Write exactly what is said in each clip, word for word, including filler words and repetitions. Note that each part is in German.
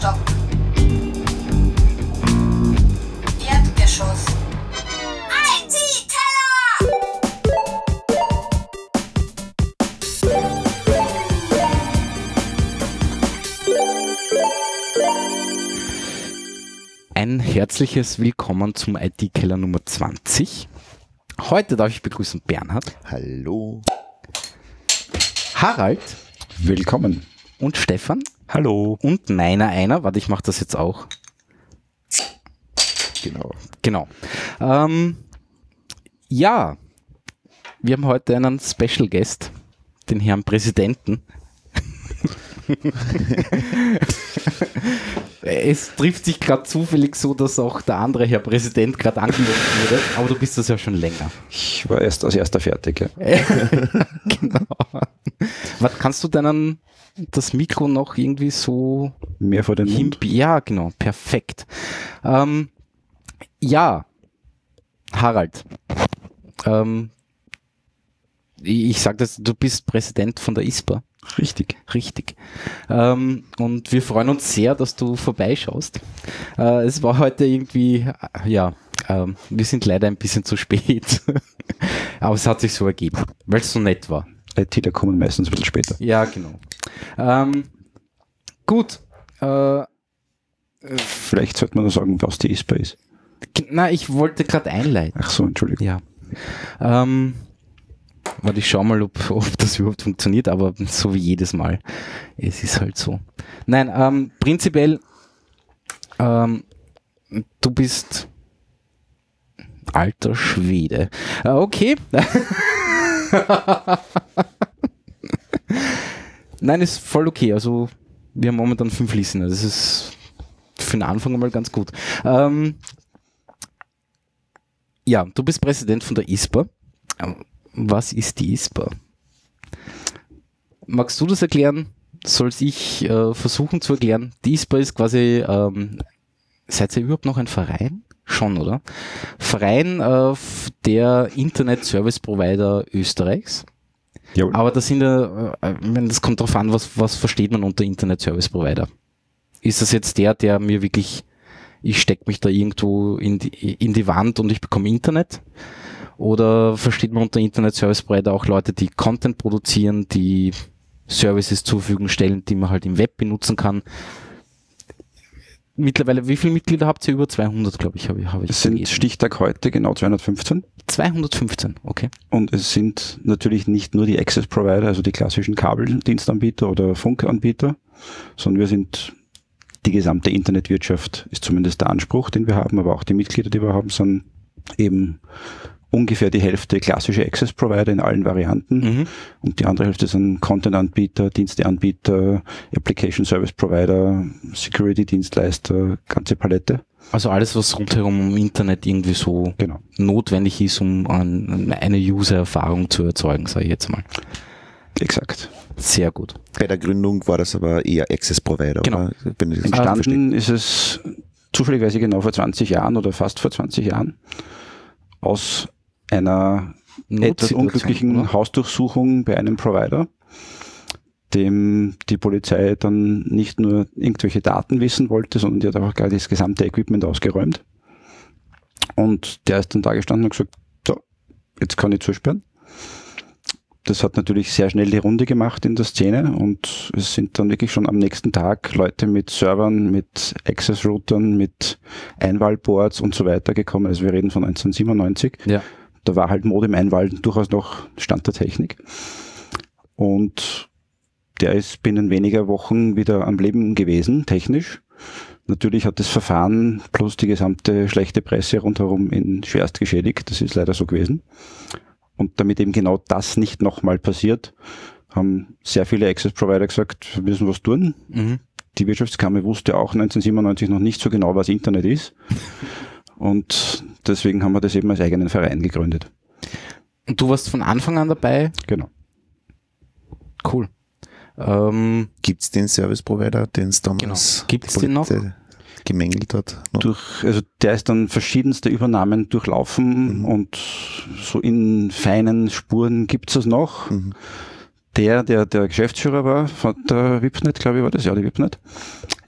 Stock. Erdgeschoss. I T-Keller! Ein herzliches Willkommen zum I T-Keller Nummer zwanzig. Heute darf ich begrüßen Bernhard. Hallo. Harald. Willkommen. Und Stefan. Hallo. Und meiner einer. Warte, ich mache das jetzt auch. Genau. Genau. Ähm, ja, wir haben heute einen Special Guest, den Herrn Präsidenten. Es trifft sich gerade zufällig so, dass auch der andere Herr Präsident gerade angerufen wurde, aber du bist das ja schon länger. Ich war erst als erster fertig. Ja. Genau. Was kannst du deinen das Mikro noch irgendwie so mehr vor den Mund? Ja, genau, perfekt. Ähm, ja, Harald, ähm, ich, ich sage das, du bist Präsident von der I S P A. Richtig. Richtig. Ähm, und wir freuen uns sehr, dass du vorbeischaust. Äh, es war heute irgendwie, äh, ja, äh, wir sind leider ein bisschen zu spät. Aber es hat sich so ergeben, weil es so nett war. ITler kommen meistens ein bisschen später. Ja, genau. Ähm, gut. Äh, Vielleicht sollte man noch sagen, was die I S P A ist. Na, ich wollte gerade einleiten. Ach so, Entschuldigung. Ja. Ähm, Warte, ich schau mal, ob, ob das überhaupt funktioniert, aber so wie jedes Mal. Es ist halt so. Nein, ähm, prinzipiell, ähm, du bist alter Schwede. Äh, okay. Nein, ist voll okay. Also, wir haben momentan fünf Listener. Das ist für den Anfang mal ganz gut. Ähm, ja, du bist Präsident von der I S P A. Was ist die I S P A? Magst du das erklären? Soll ich äh, versuchen zu erklären? Die I S P A ist quasi, ähm, seid ihr überhaupt noch ein Verein? Schon, oder? Verein äh, der Internet Service Provider Österreichs. Jawohl. Aber das sind ja, äh, das kommt darauf an, was, was versteht man unter Internet Service Provider? Ist das jetzt der, der mir wirklich, ich stecke mich da irgendwo in die, in die Wand und ich bekomme Internet? Oder versteht man unter Internet Service Provider auch Leute, die Content produzieren, die Services zur Verfügung stellen, die man halt im Web benutzen kann? Mittlerweile, wie viele Mitglieder habt ihr? Über zweihundert, glaube ich, habe ich. Hab ich es sind gelesen. Stichtag heute genau zweihundertfünfzehn. zweihundertfünfzehn, okay. Und es sind natürlich nicht nur die Access Provider, also die klassischen Kabeldienstanbieter oder Funkanbieter, sondern wir sind die gesamte Internetwirtschaft, ist zumindest der Anspruch, den wir haben, aber auch die Mitglieder, die wir haben, sind eben ungefähr die Hälfte klassische Access Provider in allen Varianten mhm. und die andere Hälfte sind Content-Anbieter, Diensteanbieter, Application Service Provider, Security-Dienstleister, ganze Palette. Also alles, was rundherum im Internet irgendwie so genau. notwendig ist, um an, eine User-Erfahrung zu erzeugen, sage ich jetzt mal. Exakt. Sehr gut. Bei der Gründung war das aber eher Access Provider. Genau. Wenn ich das Entstanden ist es zufälligerweise genau vor zwanzig Jahren oder fast vor zwanzig Jahren aus einer etwas unglücklichen oder? Hausdurchsuchung bei einem Provider, dem die Polizei dann nicht nur irgendwelche Daten wissen wollte, sondern die hat auch gerade das gesamte Equipment ausgeräumt. Und der ist dann da gestanden und gesagt, so, jetzt kann ich zusperren. Das hat natürlich sehr schnell die Runde gemacht in der Szene und es sind dann wirklich schon am nächsten Tag Leute mit Servern, mit Access-Routern, mit Einwahlboards und so weiter gekommen. Also wir reden von neunzehnhundertsiebenundneunzig. Ja. Da war halt Modem-Einwahl durchaus noch Stand der Technik. Und der ist binnen weniger Wochen wieder am Leben gewesen, technisch. Natürlich hat das Verfahren plus die gesamte schlechte Presse rundherum ihn schwerst geschädigt. Das ist leider so gewesen. Und damit eben genau das nicht nochmal passiert, haben sehr viele Access-Provider gesagt, wir müssen was tun. Mhm. Die Wirtschaftskammer wusste auch neunzehnhundertsiebenundneunzig noch nicht so genau, was Internet ist. Und deswegen haben wir das eben als eigenen Verein gegründet. Und du warst von Anfang an dabei? Genau. Cool. Ähm, Gibt es den Service Provider, den es damals genau. Gibt's den noch? gemängelt hat? Noch? Durch, also der ist dann verschiedenste Übernahmen durchlaufen mhm. und so in feinen Spuren gibt es es noch. Mhm. Der, der der Geschäftsführer war von der Wipnet, glaube ich war das, ja, die Wipnet,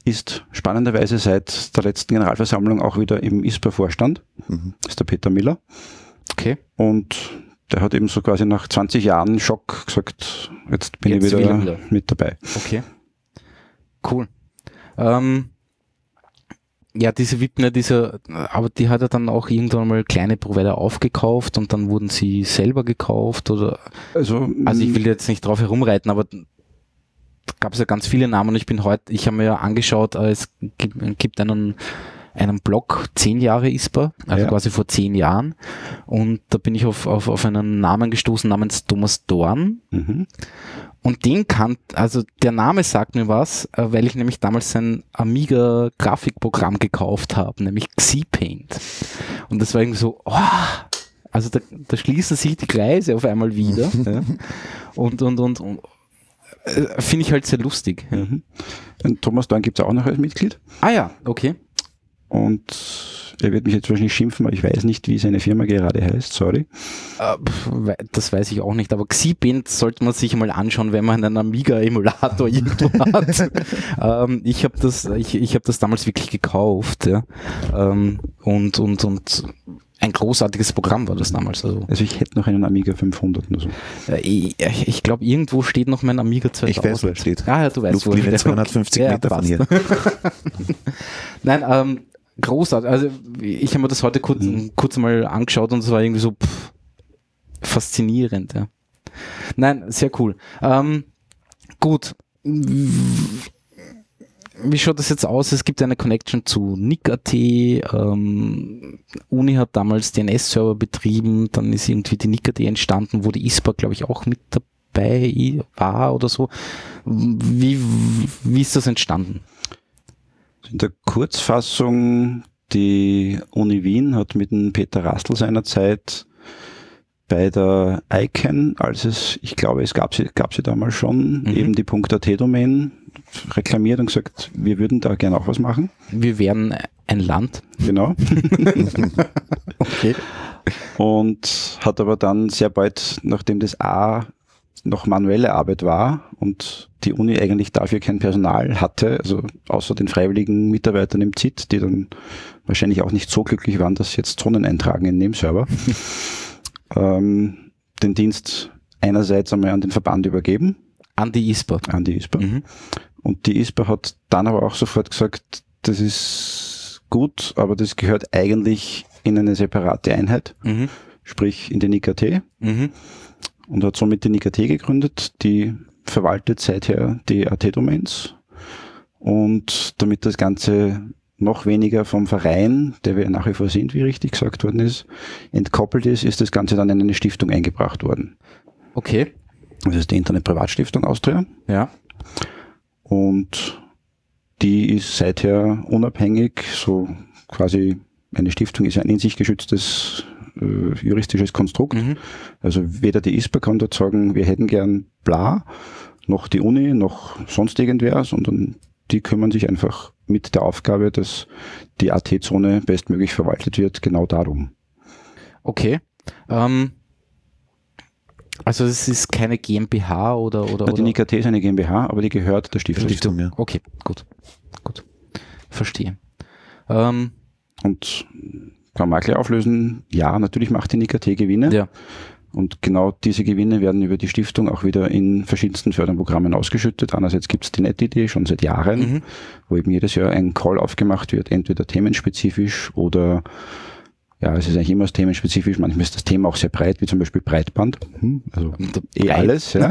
ist spannenderweise seit der letzten Generalversammlung auch wieder im I S P A-Vorstand. Mhm. Das ist der Peter Miller. Okay. Und der hat eben so quasi nach zwanzig Jahren Schock gesagt, jetzt bin Jetzt ich wieder, wieder. mit dabei. Okay. Cool. Ähm, ja, diese Wipner, diese, aber die hat er dann auch irgendwann mal kleine Provider aufgekauft und dann wurden sie selber gekauft oder, Also, also ich will jetzt nicht drauf herumreiten, aber da gab es ja ganz viele Namen und ich bin heute, ich habe mir ja angeschaut, äh, es gibt, gibt einen einen Blog, zehn Jahre I S P A, also Ja. quasi vor zehn Jahren. Und da bin ich auf, auf, auf einen Namen gestoßen namens Thomas Dorn. mhm. Und den kann, also der Name sagt mir was, äh, weil ich nämlich damals sein Amiga-Grafikprogramm gekauft habe, nämlich Xpaint. Und das war irgendwie so, oh, also da, da schließen sich die Kreise auf einmal wieder. Ja. Und, und, und, und äh, finde ich halt sehr lustig. Ja. Mhm. Und Thomas Dorn gibt es auch noch als Mitglied. Ah ja, okay. Und er wird mich jetzt wahrscheinlich schimpfen, aber ich weiß nicht, wie seine Firma gerade heißt, sorry. Äh, pf, we- Das weiß ich auch nicht, aber Xpaint sollte man sich mal anschauen, wenn man einen Amiga-Emulator irgendwo hat. ähm, ich habe das, ich, ich hab das damals wirklich gekauft, ja. Ähm, und, und, und ein großartiges Programm war das damals. Also, Also ich hätte noch einen Amiga fünfhundert oder so. äh, ich ich glaube, irgendwo steht noch mein Amiga zweitausend. Ich weiß, wo er steht. Ah ja, du weißt, wo er Luftlinie steht. zweihundertfünfzig Ja, Meter von passt. hier. Nein, ähm, großartig. Also ich habe mir das heute kurz, Mhm. kurz mal angeschaut und es war irgendwie so pff, faszinierend. Ja. Nein, sehr cool. Ähm, gut. Wie schaut das jetzt aus? Es gibt eine Connection zu Nick Punkt at. Ähm, Uni hat damals D N S-Server betrieben, dann ist irgendwie die Nick Punkt at entstanden, wo die I S P A, glaube ich, auch mit dabei war oder so. Wie, wie ist das entstanden? In der Kurzfassung, die Uni Wien hat mit dem Peter Rastl seinerzeit bei der I C A N, als es, ich glaube, es gab sie, gab sie damals schon, Mhm. eben die .at-Domain reklamiert und gesagt, wir würden da gerne auch was machen. Wir wären ein Land. Genau. Okay. Und hat aber dann sehr bald, nachdem das A noch manuelle Arbeit war und die Uni eigentlich dafür kein Personal hatte, also außer den freiwilligen Mitarbeitern im Z I T, die dann wahrscheinlich auch nicht so glücklich waren, dass sie jetzt Zonen eintragen in dem Server, ähm, den Dienst einerseits einmal an den Verband übergeben, An die I S P A. an die I S P A. Mhm. Und die I S P A hat dann aber auch sofort gesagt, das ist gut, aber das gehört eigentlich in eine separate Einheit, Mhm. sprich in den I K T. Mhm. Und hat somit die N I K T gegründet, die verwaltet seither die A T-Domains. Und damit das Ganze noch weniger vom Verein, der wir nach wie vor sind, wie richtig gesagt worden ist, entkoppelt ist, ist das Ganze dann in eine Stiftung eingebracht worden. Okay. Das ist die Internet-Privatstiftung Austria. Ja. Und die ist seither unabhängig, so quasi eine Stiftung ist ein in sich geschütztes äh, juristisches Konstrukt. Mhm. Also weder die I S P A kann dort sagen, wir hätten gern bla, noch die Uni, noch sonst irgendwer, sondern die kümmern sich einfach mit der Aufgabe, dass die A T-Zone bestmöglich verwaltet wird, genau darum. Okay. Ähm, also es ist keine GmbH oder oder, Na, die oder? N I K T ist eine GmbH, aber die gehört der Stiftung. Stiftung, ja. Okay, gut. Gut. Verstehe. Ähm, Und kann man auch gleich auflösen, ja, natürlich macht die N I K T Gewinne. ja. Und genau diese Gewinne werden über die Stiftung auch wieder in verschiedensten Förderprogrammen ausgeschüttet. Einerseits gibt es die NetID schon seit Jahren, Mhm. wo eben jedes Jahr ein Call aufgemacht wird, entweder themenspezifisch oder, ja, es ist eigentlich immer themenspezifisch, manchmal ist das Thema auch sehr breit, wie zum Beispiel Breitband, hm, also eh Breit. alles. Ja.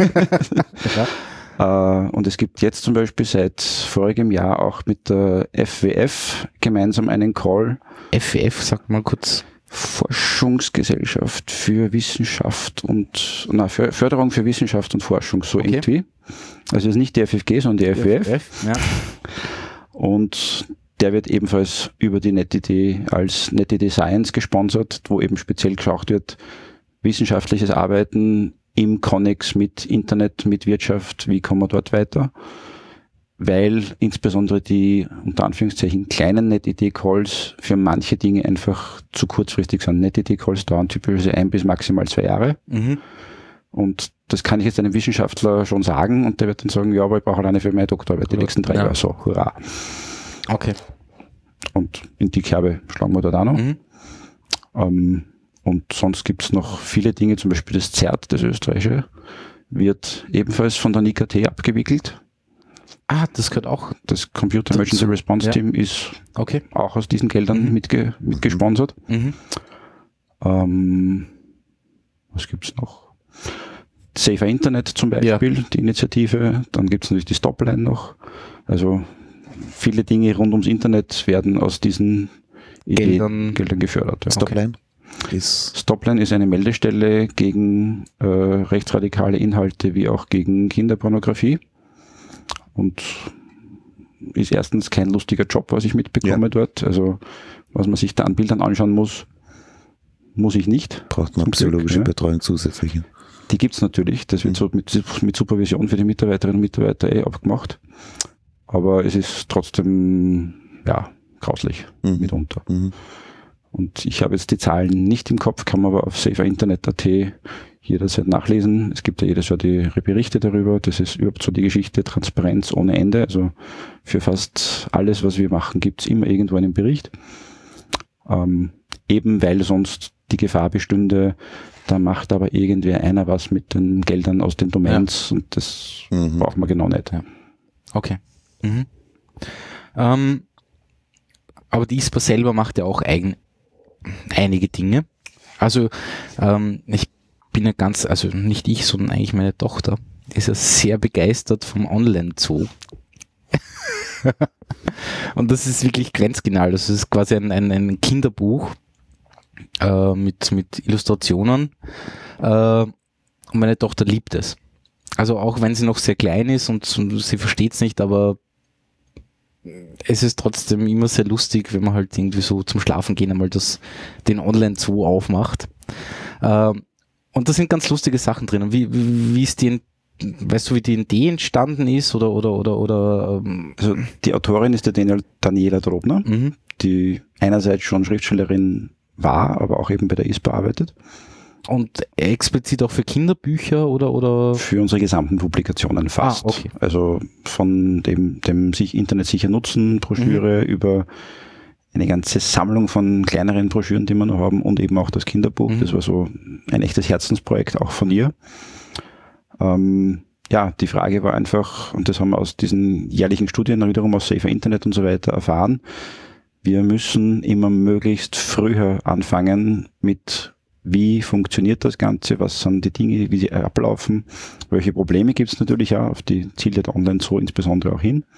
Ja. Äh, Und es gibt jetzt zum Beispiel seit vorigem Jahr auch mit der F W F gemeinsam einen Call, F W F, sag mal kurz. Forschungsgesellschaft für Wissenschaft und na, für Förderung für Wissenschaft und Forschung, so Okay. irgendwie. Also es ist nicht die F F G, sondern die F W F. Ja. Und der wird ebenfalls über die NetID als NetID Science gesponsert, wo eben speziell geschaut wird, wissenschaftliches Arbeiten im Konnex mit Internet, mit Wirtschaft, wie kommen wir dort weiter? Weil insbesondere die, unter Anführungszeichen, kleinen NetID-Calls für manche Dinge einfach zu kurzfristig sind. NetID-Calls dauern typischerweise ein bis maximal zwei Jahre. Mhm. Und das kann ich jetzt einem Wissenschaftler schon sagen und der wird dann sagen, ja, aber ich brauche alleine für meine Doktorarbeit die nächsten drei Ja. Jahre. So, hurra. Okay. Und in die Kerbe schlagen wir dort auch noch. Mhm. Ähm, und sonst gibt es noch viele Dinge, zum Beispiel das Z E R T, das österreichische, wird ebenfalls von der N I K T abgewickelt. Ah, das gehört auch. Das Computer Dazu. Emergency Response Ja. Team ist Okay. auch aus diesen Geldern Mhm. mitge mitgesponsert. Mhm. Ähm, was gibt's noch? Safer Internet zum Beispiel, Ja. die Initiative. Dann gibt's natürlich die Stopline noch. Also viele Dinge rund ums Internet werden aus diesen Ideen, Geldern- Geldern gefördert. Ja. Stopline ist Stopline ist eine Meldestelle gegen äh, rechtsradikale Inhalte wie auch gegen Kinderpornografie und ist erstens kein lustiger Job, was ich mitbekomme Ja. dort. Also was man sich da an Bildern anschauen muss, muss ich nicht. braucht man Zum psychologische Glück, ja. Betreuung zusätzliche. Die gibt's natürlich. Das wird so mit, mit Supervision für die Mitarbeiterinnen und Mitarbeiter eh abgemacht. Aber es ist trotzdem, ja, grauslich Mhm. mitunter. Mhm. Und ich habe jetzt die Zahlen nicht im Kopf, kann man aber auf saferinternet punkt at jederzeit nachlesen. Es gibt ja jedes Jahr die Berichte darüber. Das ist überhaupt so die Geschichte, Transparenz ohne Ende. Also für fast alles, was wir machen, gibt's immer irgendwo einen Bericht. Ähm, eben weil sonst die Gefahr bestünde, da macht aber irgendwer einer was mit den Geldern aus den Domains und das Mhm. braucht man genau nicht. Ja. Okay. Mhm. Ähm, aber die I S P A selber macht ja auch eigen, einige Dinge. Also ähm, ich bin ja ganz, also nicht ich, sondern eigentlich meine Tochter, ist ja sehr begeistert vom Online-Zoo. Und das ist wirklich grenzgenial. Das ist quasi ein, ein, ein Kinderbuch äh, mit, mit Illustrationen. Äh, und meine Tochter liebt es. Also auch wenn sie noch sehr klein ist und, und sie versteht es nicht, aber es ist trotzdem immer sehr lustig, wenn man halt irgendwie so zum Schlafen gehen einmal das, den Online-Zoo aufmacht. Ähm, und da sind ganz lustige Sachen drin. Wie, wie, wie ist die, weißt du, wie die Idee entstanden ist oder, oder, oder, oder, ähm, Also die Autorin ist die Daniel, Daniela Drobner, mhm. die einerseits schon Schriftstellerin war, aber auch eben bei der I S P A arbeitet. Und explizit auch für Kinderbücher oder, oder? Für unsere gesamten Publikationen fast. Ah, okay. Also von dem, dem sich Internet sicher nutzen Broschüre über eine ganze Sammlung von kleineren Broschüren, die wir noch haben und eben auch das Kinderbuch. Mhm. Das war so ein echtes Herzensprojekt auch von ihr. Ähm, ja, die Frage war einfach, und das haben wir aus diesen jährlichen Studien wiederum aus Safer Internet und so weiter erfahren, wir müssen immer möglichst früher anfangen mit, wie funktioniert das Ganze, was sind die Dinge, wie sie ablaufen, welche Probleme gibt es natürlich auch, auf die zielt der Online-Zoo insbesondere auch hin.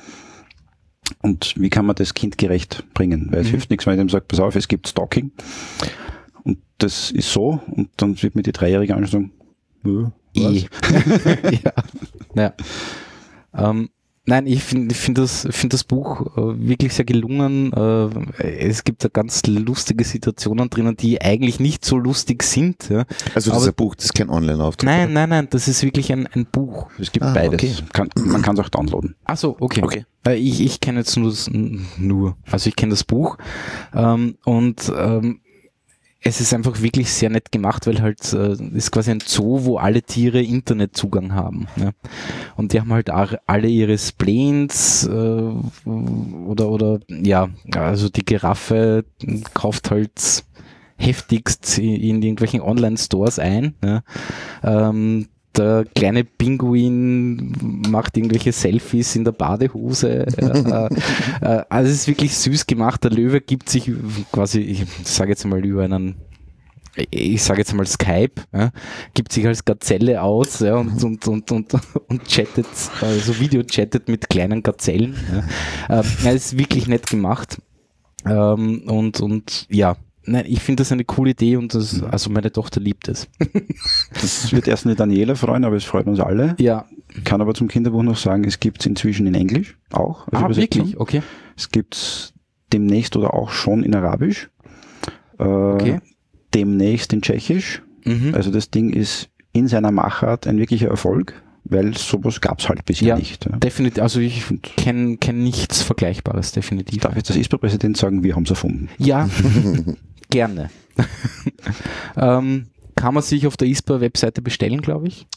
Und wie kann man das kindgerecht bringen? Weil es Mhm. hilft nichts, wenn ich dem sagt, pass auf, es gibt Stalking. Und das ist so. Und dann wird mir die Dreijährige anschauen, ja, Eh. ja. ja. Ähm, nein, ich finde ich find das, find das Buch äh, wirklich sehr gelungen. Äh, es gibt da ganz lustige Situationen drinnen, die eigentlich nicht so lustig sind. Ja. Also das Aber- ist ein Buch, das ist kein Online-Auftritt. Nein, nein, nein, das ist wirklich ein, ein Buch. Es gibt Ah, beides. okay. Kann, man kann es auch downloaden. Ach so, okay. Okay. Äh, ich ich kenne jetzt nur, das, nur, also ich kenne das Buch ähm, und ähm, es ist einfach wirklich sehr nett gemacht, weil halt äh, ist quasi ein Zoo, wo alle Tiere Internetzugang haben. Ja. Und die haben halt auch alle ihre Spleens äh, oder oder ja, also die Giraffe kauft halt heftigst in, in irgendwelchen Online-Stores ein. Ja. Ähm, der kleine Pinguin macht irgendwelche Selfies in der Badehose. äh, äh, also es ist wirklich süß gemacht. Der Löwe gibt sich quasi, ich sage jetzt mal über einen, ich sage jetzt mal Skype, ja, gibt sich als Gazelle aus, ja, und, und, und, und, und chattet, also Video-chattet mit kleinen Gazellen. Ja. Äh, ja, ist wirklich nett gemacht. Ähm, und, und ja, nein, ich finde das eine coole Idee und das, also meine Tochter liebt es. Das wird erst eine Daniela freuen, aber es freut uns alle. Ja. Kann aber zum Kinderbuch noch sagen, es gibt es inzwischen in Englisch auch. als Ah, Übersetzung. wirklich? Okay. Es gibt es demnächst oder auch schon in Arabisch. Äh, Okay. Demnächst in Tschechisch. Mhm. Also das Ding ist in seiner Machart ein wirklicher Erfolg, weil sowas gab es halt bisher Ja, nicht. Ja. definitiv, also ich kenne kenn nichts Vergleichbares, definitiv. Darf jetzt das I S P A-Präsident sagen, wir haben es erfunden. Ja, gerne. ähm, kann man sich auf der I S P A-Webseite bestellen, glaube ich.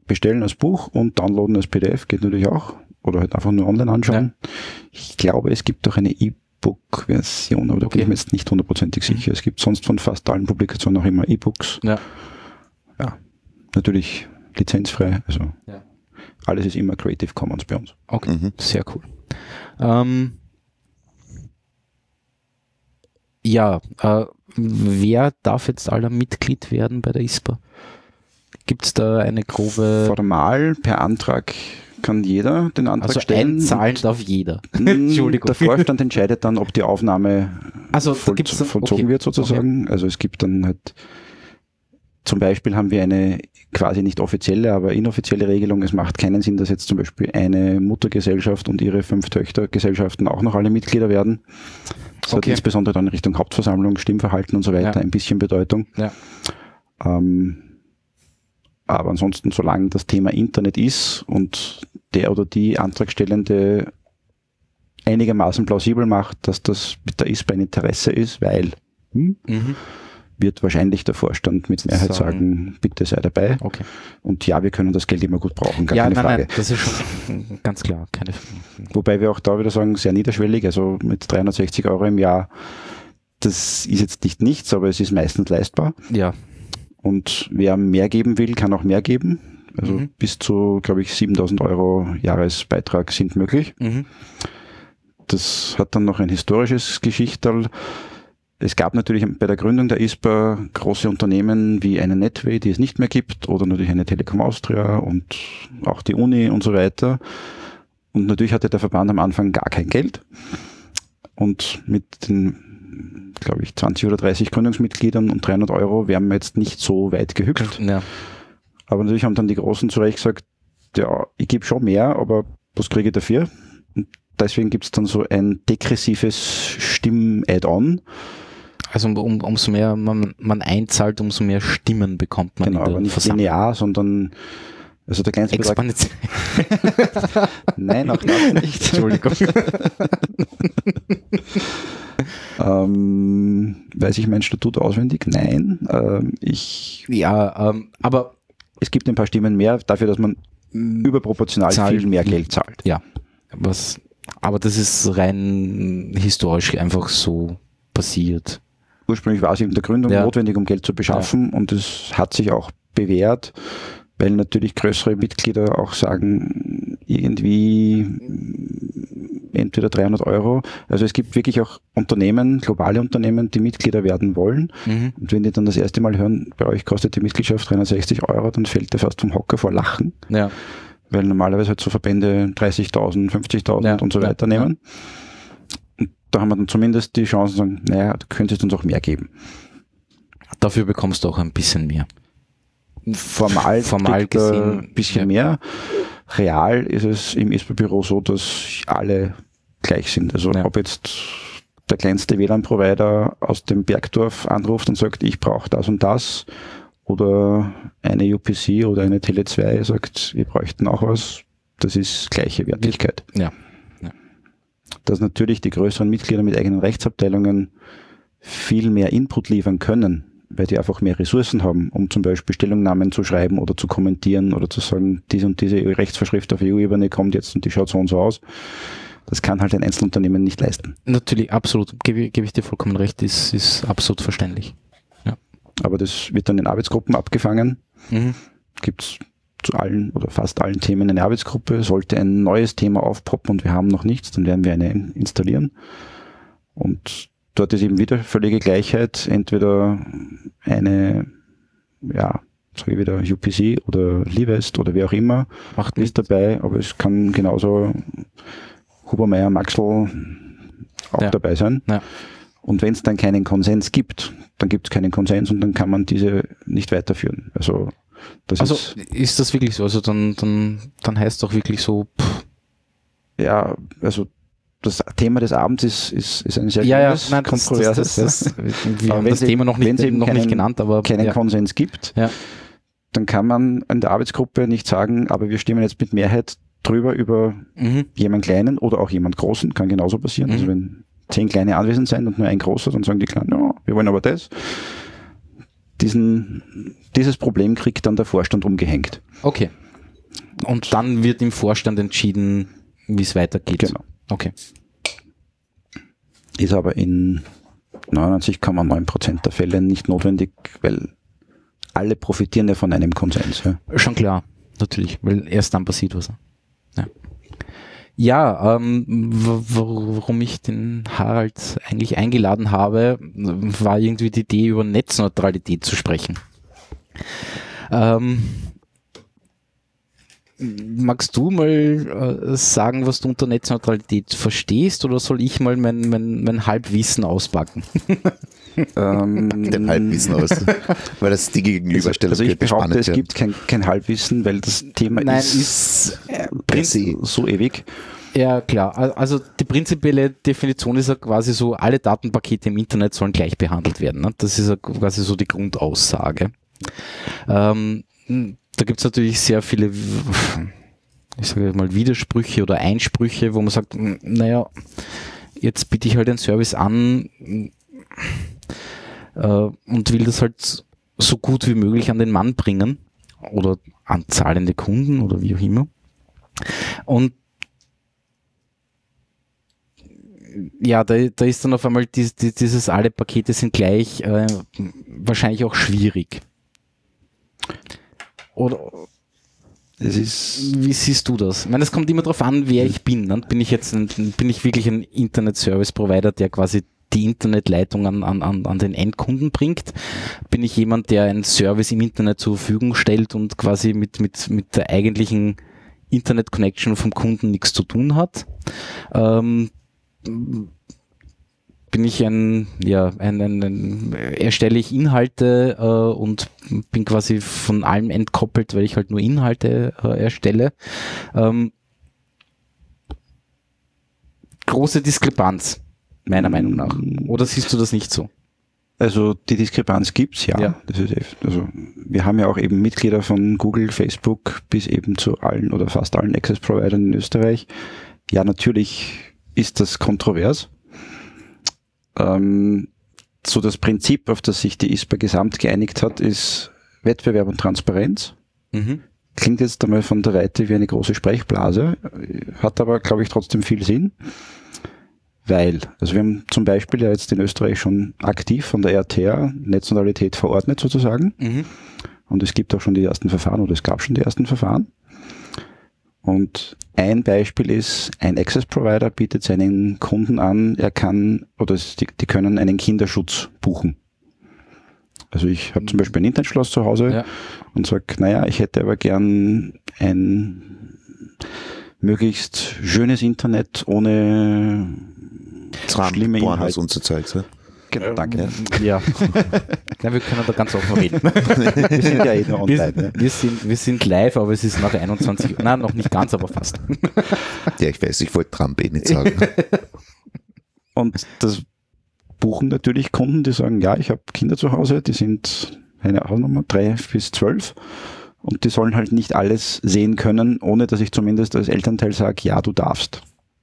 bestellen als Buch und downloaden als P D F, geht natürlich auch. Oder halt einfach nur online anschauen. Ja. Ich glaube, es gibt auch eine E-Book-Version, aber da okay. bin ich mir jetzt nicht hundertprozentig sicher. Es gibt sonst von fast allen Publikationen auch immer E-Books. Ja. Ja, natürlich lizenzfrei. Also ja. alles ist immer Creative Commons bei uns. Okay, mhm. sehr cool. Ähm, ja, äh, wer darf jetzt aller Mitglied werden bei der I S P A? Gibt es da eine grobe... Formal per Antrag kann jeder den Antrag also stellen. Einzahlen darf jeder. Entschuldigung. Der Vorstand entscheidet dann, ob die Aufnahme also, voll, da gibt's dann, vollzogen okay. wird sozusagen. Okay. Also es gibt dann halt, zum Beispiel haben wir eine quasi nicht offizielle, aber inoffizielle Regelung. Es macht keinen Sinn, dass jetzt zum Beispiel eine Muttergesellschaft und ihre fünf Töchtergesellschaften auch noch alle Mitglieder werden. Das okay. hat insbesondere dann in Richtung Hauptversammlung, Stimmverhalten und so weiter ja. ein bisschen Bedeutung. Ja. Ähm, Aber ansonsten, solange das Thema Internet ist und der oder die Antragstellende einigermaßen plausibel macht, dass das mit der I S P A ein Interesse ist, weil hm, mhm. wird wahrscheinlich der Vorstand mit Mehrheit sagen, sagen bitte sei dabei. Okay. Und ja, wir können das Geld immer gut brauchen, gar ja, keine nein, Frage. Nein, das ist schon ganz klar. Keine Frage. Wobei wir auch da wieder sagen, sehr niederschwellig, also mit dreihundertsechzig Euro im Jahr, das ist jetzt nicht nichts, aber es ist meistens leistbar. Ja. Und wer mehr geben will, kann auch mehr geben. Also mhm. bis zu, glaube ich, siebentausend Euro Jahresbeitrag sind möglich. Mhm. Das hat dann noch ein historisches Geschichterl. Es gab natürlich bei der Gründung der I S P A große Unternehmen wie eine Netway, die es nicht mehr gibt, oder natürlich eine Telekom Austria und auch die Uni und so weiter. Und natürlich hatte der Verband am Anfang gar kein Geld. Und mit den, glaube ich, zwanzig oder dreißig Gründungsmitgliedern und dreihundert Euro wären wir jetzt nicht so weit gehüpft. Ja. Aber natürlich haben dann die Großen zu Recht gesagt, ja, ich gebe schon mehr, aber was kriege ich dafür? Und deswegen gibt es dann so ein degressives Stimm-Add-on. Also um, umso mehr man, man einzahlt, umso mehr Stimmen bekommt man. Genau, aber nicht linear, sondern also der kleinste Betrag. Nein, auch das nicht. Entschuldigung. ähm, weiß ich mein Statut auswendig? Nein. Ähm, ich ja, ähm, aber es gibt ein paar Stimmen mehr dafür, dass man überproportional zahlt, viel mehr Geld zahlt. Ja, was, aber das ist rein historisch einfach so passiert. Ursprünglich war es in der Gründung ja. notwendig, um Geld zu beschaffen, ja. und es hat sich auch bewährt, weil natürlich größere Mitglieder auch sagen, irgendwie entweder dreihundert Euro. Also es gibt wirklich auch Unternehmen, globale Unternehmen, die Mitglieder werden wollen. Mhm. Und wenn die dann das erste Mal hören, bei euch kostet die Mitgliedschaft dreihundertsechzig Euro, dann fällt der fast vom Hocker vor Lachen. Ja. Weil normalerweise halt so Verbände dreißigtausend, fünfzigtausend ja. und so weiter ja. nehmen. Und da haben wir dann zumindest die Chance zu sagen, naja, da könnte es uns auch mehr geben. Dafür bekommst du auch ein bisschen mehr. Formal, Formal gesehen ein bisschen ja. mehr. Real ist es im I S P A-Büro so, dass alle gleich sind. Also ja. ob jetzt der kleinste W L A N-Provider aus dem Bergdorf anruft und sagt, ich brauche das und das, oder eine U P C oder eine Tele zwei sagt, wir bräuchten auch was, das ist gleiche Wertigkeit. Ja. ja. Dass natürlich die größeren Mitglieder mit eigenen Rechtsabteilungen viel mehr Input liefern können, weil die einfach mehr Ressourcen haben, um zum Beispiel Stellungnahmen zu schreiben oder zu kommentieren oder zu sagen, diese und diese Rechtsvorschrift auf E U-Ebene kommt jetzt und die schaut so und so aus. Das kann halt ein Einzelunternehmen nicht leisten. Natürlich, absolut. Gebe, gebe ich dir vollkommen recht, ist, ist absolut verständlich. Ja. Aber das wird dann in Arbeitsgruppen abgefangen. Mhm. Gibt es zu allen oder fast allen Themen eine Arbeitsgruppe. Sollte ein neues Thema aufpoppen und wir haben noch nichts, dann werden wir eine installieren. Und dort ist eben wieder völlige Gleichheit, entweder eine, ja, sage ich wieder, U P C oder Livest oder wer auch immer macht ist dabei, aber es kann genauso Hubermeier, Maxl auch ja. dabei sein. Ja. Und wenn es dann keinen Konsens gibt, dann gibt es keinen Konsens und dann kann man diese nicht weiterführen. Also das also ist, ist das wirklich so? Also dann, dann, dann heißt es doch wirklich so, pff. Ja, also das Thema des Abends ist, ist, ist ein sehr ja, gutes, ja, nein, kontroverses. Das, das, das, wir haben das eben, Thema noch nicht, noch keinen, nicht genannt, aber keinen ja. Konsens gibt, ja. dann kann man in der Arbeitsgruppe nicht sagen, aber wir stimmen jetzt mit Mehrheit drüber über mhm. jemand Kleinen oder auch jemand Großen, kann genauso passieren. Mhm. Also wenn zehn Kleine anwesend sind und nur ein Großer, dann sagen die Kleinen, ja, wir wollen aber das. Diesen, dieses Problem kriegt dann der Vorstand umgehängt. Okay. Und dann wird im Vorstand entschieden, wie es weitergeht. Genau. Okay. Ist aber in neunundneunzig Komma neun Prozent der Fälle nicht notwendig, weil alle profitieren ja von einem Konsens. Ja. Schon klar, natürlich, weil erst dann passiert was. Ja, ja ähm, w- warum ich den Harald eigentlich eingeladen habe, war irgendwie die Idee, über Netzneutralität zu sprechen. Ähm, magst du mal äh, sagen, was du unter Netzneutralität verstehst, oder soll ich mal mein, mein, mein Halbwissen auspacken? ähm, Dem Halbwissen aus. Weil das die Gegenüberstellung Also ich könnte behaupte, spannend es werden. gibt kein, kein Halbwissen, weil das Thema Nein, ist, ist äh, Per se. so ewig. Ja, klar. Al- Also die prinzipielle Definition ist ja quasi so, alle Datenpakete im Internet sollen gleich behandelt werden. Ne? Das ist ja quasi so die Grundaussage. Ähm, da gibt es natürlich sehr viele, ich sage mal, Widersprüche oder Einsprüche, wo man sagt, m, naja, jetzt biete ich halt den Service an äh, und will das halt so gut wie möglich an den Mann bringen oder an zahlende Kunden oder wie auch immer. Und ja, da, da ist dann auf einmal dies, dies, dieses alle Pakete sind gleich äh, wahrscheinlich auch schwierig. Oder Es ist, wie siehst du das? Ich meine, es kommt immer darauf an, wer ich bin. Ne? Bin ich jetzt ein, bin ich wirklich ein Internet-Service-Provider, der quasi die Internetleitung an, an, an den Endkunden bringt? Bin ich jemand, der einen Service im Internet zur Verfügung stellt und quasi mit, mit, mit der eigentlichen Internet-Connection vom Kunden nichts zu tun hat? Ähm, bin ich ein, ja, ein, ein, ein erstelle ich Inhalte äh, und bin quasi von allem entkoppelt, weil ich halt nur Inhalte äh, erstelle. Ähm, große Diskrepanz, meiner Meinung nach. Oder siehst du das nicht so? also die Diskrepanz gibt's, ja. Ja. Das ist, echt- also wir haben ja auch eben Mitglieder von Google, Facebook bis eben zu allen oder fast allen Access-Providern in Österreich. Ja, natürlich ist das kontrovers. Ähm, so das Prinzip, auf das sich die I S P A gesamt geeinigt hat, ist Wettbewerb und Transparenz. Mhm. Klingt jetzt einmal von der Weite wie eine große Sprechblase, hat aber, glaube ich, trotzdem viel Sinn. Weil, also wir haben zum Beispiel ja jetzt in Österreich schon aktiv von der R T R Netzneutralität verordnet sozusagen. Mhm. Und es gibt auch schon die ersten Verfahren oder es gab schon die ersten Verfahren. Und ein Beispiel ist, ein Access-Provider bietet seinen Kunden an, er kann, oder es- die, die können einen Kinderschutz buchen. Also ich habe zum Beispiel ein Internetschloss zu Hause Ja. und sage, naja, ich hätte aber gern ein möglichst schönes Internet ohne schlimme Pornos Inhalte. und so Zeugs. Ja? Genau, danke. Ja. Ja, wir können da ganz offen reden. Wir sind ja eh nur Wir, online. wir, sind, wir sind live, aber es ist nach einundzwanzig Uhr. Nein, noch nicht ganz, aber fast. Ja, ich weiß, ich wollte Trump eh nicht sagen. Und das buchen natürlich Kunden, die sagen, ja, ich habe Kinder zu Hause, die sind eine Hausnummer, drei bis zwölf und die sollen halt nicht alles sehen können, ohne dass ich zumindest als Elternteil sage, ja, du darfst.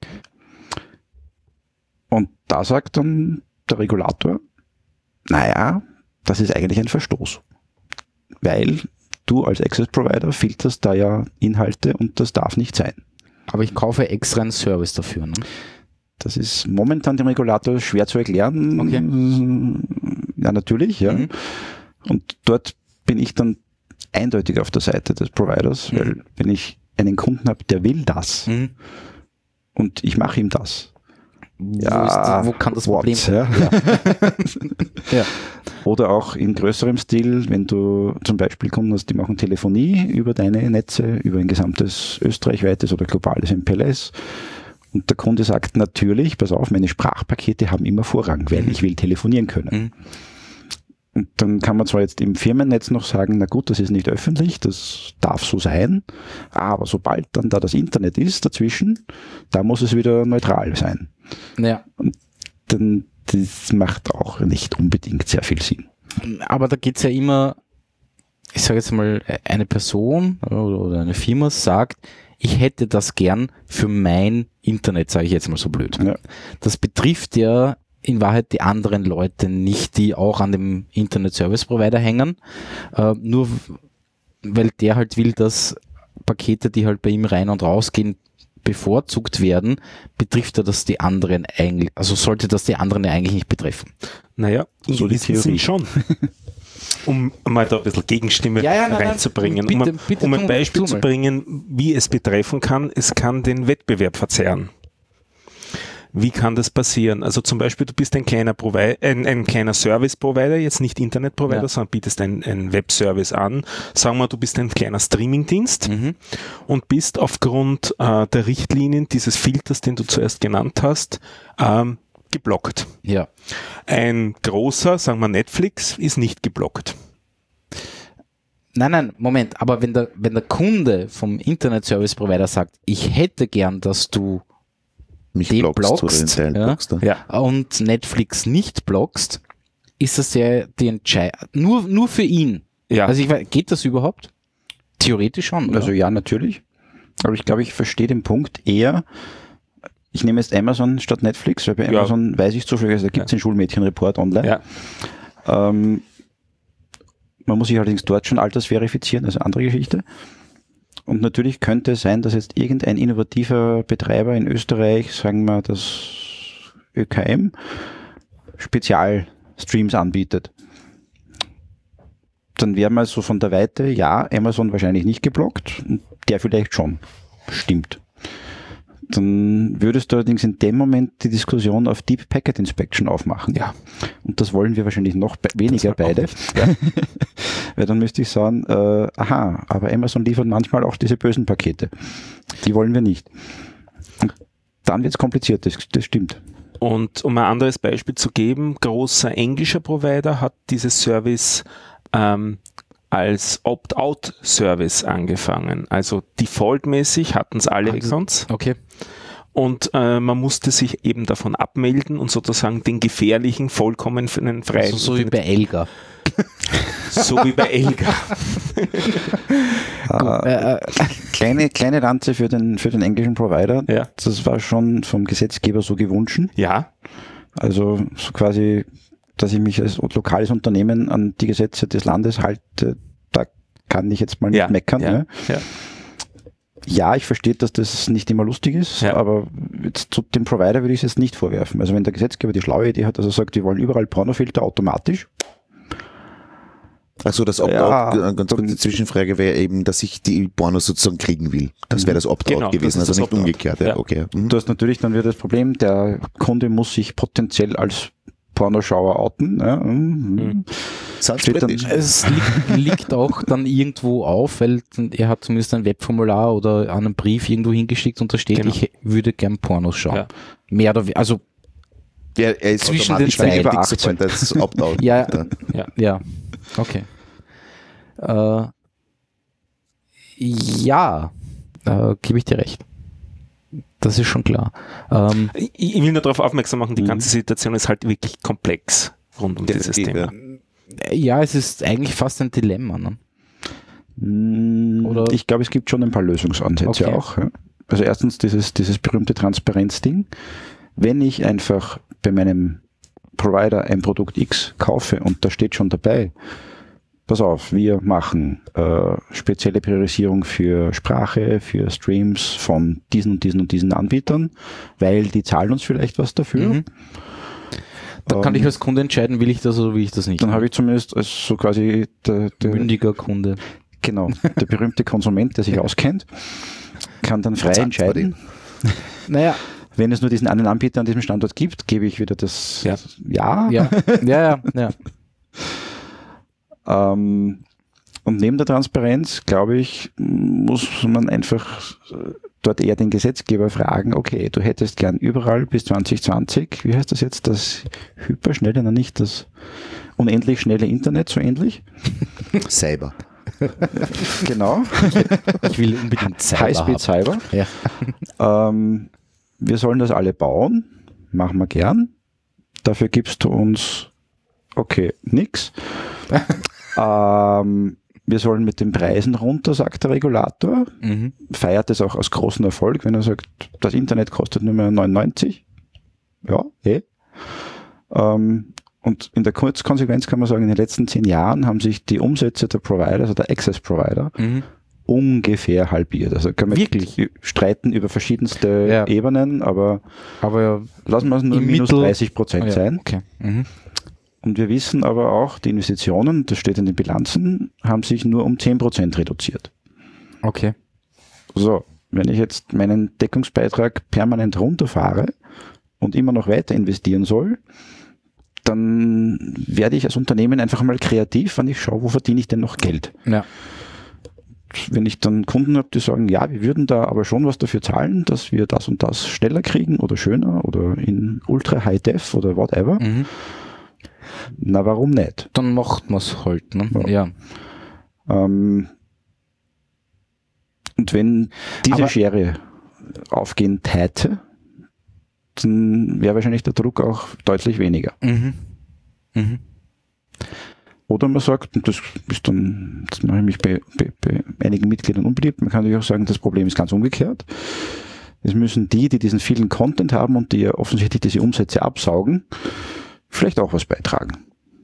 Und da sagt dann der Regulator, naja, das ist eigentlich ein Verstoß. Weil du als Access Provider filterst da ja Inhalte und das darf nicht sein. Aber ich kaufe extra einen Service dafür. Ne? Das ist momentan dem Regulator schwer zu erklären. Okay. Ja, natürlich, ja. Mhm. Und dort bin ich dann eindeutig auf der Seite des Providers, Mhm. weil wenn ich einen Kunden habe, der will das Mhm. und ich mache ihm das. Wo, ist das, wo kann das what, Problem sein? ja. Ja. Oder auch in größerem Stil, wenn du zum Beispiel Kunden hast, die machen Telefonie über deine Netze, über ein gesamtes österreichweites oder globales M P L S. Und der Kunde sagt natürlich, pass auf, meine Sprachpakete haben immer Vorrang, weil Mhm. ich will telefonieren können. Mhm. Und dann kann man zwar jetzt im Firmennetz noch sagen, na gut, das ist nicht öffentlich, das darf so sein, aber sobald dann da das Internet ist dazwischen, da muss es wieder neutral sein. Naja, Dann, das macht auch nicht unbedingt sehr viel Sinn. aber da geht es ja immer, ich sage jetzt mal, eine Person oder, oder eine Firma sagt, ich hätte das gern für mein Internet, sage ich jetzt mal so blöd. Ja. Das betrifft ja in Wahrheit die anderen Leute nicht, die auch an dem Internet-Service-Provider hängen, äh, nur w- weil der halt will, dass Pakete, die halt bei ihm rein und raus gehen, bevorzugt werden, betrifft ja das die anderen eigentlich, also sollte das die anderen ja eigentlich nicht betreffen. Naja, in So die gewissem Sinn Theorie. schon. Um mal da ein bisschen Gegenstimme Ja, ja, nein, nein, reinzubringen. bitte, um ein, bitte um ein tu- Beispiel tu zu mal. bringen, wie es betreffen kann, es kann den Wettbewerb verzerren. Wie kann das passieren? Also zum Beispiel, du bist ein kleiner Provi- ein, ein kleiner Service-Provider, jetzt nicht Internet-Provider, Ja. sondern bietest einen, einen Web-Service an. Sagen wir, du bist ein kleiner Streaming-Dienst Mhm. und bist aufgrund äh, der Richtlinien dieses Filters, den du zuerst genannt hast, ähm, geblockt. Ja. Ein großer, sagen wir Netflix, ist nicht geblockt. Nein, nein, Moment, aber wenn der, wenn der Kunde vom Internet-Service-Provider sagt, ich hätte gern, dass du Mich Den blockst oder blockst, den Teil ja. blockst. Ja. und Netflix nicht blockst, ist das ja die Entscheidung, nur, nur für ihn. Ja. Also ich weiß, geht das überhaupt? Theoretisch schon, oder? Also ja, natürlich. Aber ich glaube, ich verstehe den Punkt eher, ich nehme jetzt Amazon statt Netflix, weil bei Ja. Amazon weiß ich zufällig, also da gibt es den Schulmädchenreport online. Ja. Ähm, man muss sich allerdings dort schon altersverifizieren, also andere Geschichte. Und natürlich könnte es sein, dass jetzt irgendein innovativer Betreiber in Österreich, sagen wir das Ö K M, Spezialstreams anbietet. Dann wäre mal so von der Weite, ja, Amazon wahrscheinlich nicht geblockt, und der vielleicht schon. Stimmt. Dann würdest du allerdings in dem Moment die Diskussion auf Deep Packet Inspection aufmachen. Ja. Und das wollen wir wahrscheinlich noch be weniger Das wollen wir beide. Weil dann müsste ich sagen, äh, aha, aber Amazon liefert manchmal auch diese bösen Pakete. Die wollen wir nicht. Und dann wird es kompliziert, das, das stimmt. Und um ein anderes Beispiel zu geben, großer englischer Provider hat dieses Service ähm, als Opt-out-Service angefangen. Also defaultmäßig hatten es alle Also- Exons Okay. und äh, man musste sich eben davon abmelden und sozusagen den gefährlichen, vollkommen freien, Also so wie bei Elga. so wie bei Elga. Äh, äh, Kleine, kleine Lanze für den, für den englischen Provider. Ja. Das war schon vom Gesetzgeber so gewünscht. Ja, Also so quasi, dass ich mich als lokales Unternehmen an die Gesetze des Landes halte, da kann ich jetzt mal nicht ja, meckern. ja, Ne? ja. Ja, ich verstehe, dass das nicht immer lustig ist, Ja. aber jetzt zu dem Provider würde ich es jetzt nicht vorwerfen. Also wenn der Gesetzgeber die schlaue Idee hat, dass er sagt, wir wollen überall Pornofilter automatisch. Also das Opt-out, Ja. äh, ganz kurz die Zwischenfrage wäre eben, dass ich die Pornos sozusagen kriegen will. Das wäre das Opt-out Genau, das gewesen, ist also das nicht Opt-out. umgekehrt. Ja, Ja. okay. Mhm. Du hast natürlich dann wieder das Problem, der Kunde muss sich potenziell als Pornoschauer outen. Ja. Mhm. Sounds Steht dann- British. es liegt, liegt auch dann irgendwo auf, weil er hat zumindest ein Webformular oder einen Brief irgendwo hingeschickt und da steht, Genau. ich würde gern Pornos schauen. Ja. Mehr oder weniger, also Ja, er ist zwischen automatisch den Zeilen. bestätigt, sobald das Opt-out. Ja. Ja. ja, okay. Äh, ja, äh, gebe ich dir recht. Das ist schon klar. Ähm, Ich, ich will nur darauf aufmerksam machen, die Mhm. ganze Situation ist halt wirklich komplex rund um dieses Definitiv, Thema. ja. ja, es ist eigentlich fast ein Dilemma. Ne? Mm, Oder- Ich glaube, es gibt schon ein paar Lösungsansätze Okay. auch. Ja. Also erstens dieses, dieses berühmte Transparenzding. Wenn ich einfach bei meinem Provider ein Produkt X kaufe und da steht schon dabei, pass auf, wir machen äh, spezielle Priorisierung für Sprache, für Streams von diesen und diesen und diesen Anbietern, weil die zahlen uns vielleicht was dafür. Mhm. Da kann Ähm, ich als Kunde entscheiden, will ich das oder will ich das nicht. Dann habe ich zumindest als so quasi der, der, Mündiger Kunde. genau, der berühmte Konsument, der sich auskennt, kann dann frei Verzahnt vor entscheiden. Naja, Wenn es nur diesen einen Anbieter an diesem Standort gibt, gebe ich wieder das Ja. Ja. ja, ja, ja. ja. Ähm, und neben der Transparenz, glaube ich, muss man einfach äh, dort eher den Gesetzgeber fragen, okay, du hättest gern überall bis zwanzig zwanzig, wie heißt das jetzt, das hyperschnelle, na nicht das unendlich schnelle Internet, so ähnlich? Cyber. Genau, Ich will unbedingt Cyber Highspeed Cyber. Ja. Ähm, wir sollen das alle bauen, machen wir gern. Dafür gibst du uns, okay, nix. ähm, wir sollen mit den Preisen runter, sagt der Regulator. Mhm. Feiert es auch als großen Erfolg, wenn er sagt, das Internet kostet nur mehr neunundneunzig. Ja, eh. Ähm, und in der Kurzkonsequenz kann man sagen, in den letzten zehn Jahren haben sich die Umsätze der Provider, also der Access Provider, Mhm. ungefähr halbiert. Also kann man Wirklich? streiten über verschiedenste Ja. Ebenen, aber, aber lassen wir es nur im minus Mittel- dreißig Prozent ah, ja, sein. okay. Mhm. Und wir wissen aber auch, die Investitionen, das steht in den Bilanzen, haben sich nur um zehn Prozent reduziert. Okay. So, wenn ich jetzt meinen Deckungsbeitrag permanent runterfahre und immer noch weiter investieren soll, dann werde ich als Unternehmen einfach mal kreativ, wenn ich schaue, wo verdiene ich denn noch Geld. Ja. Wenn ich dann Kunden habe, die sagen, ja, wir würden da aber schon was dafür zahlen, dass wir das und das schneller kriegen oder schöner oder in Ultra High Def oder whatever. Mhm. Na, warum nicht? Dann macht man es halt. Ne? Ja. Ja. Ähm, und wenn diese Aber- Schere aufgehen täte, dann wäre wahrscheinlich der Druck auch deutlich weniger. Mhm. Mhm. Oder man sagt, und das ist dann, das mache ich mich bei, bei, bei einigen Mitgliedern unbeliebt, man kann natürlich auch sagen, das Problem ist ganz umgekehrt. Es müssen die, die diesen vielen Content haben und die ja offensichtlich diese Umsätze absaugen, vielleicht auch was beitragen.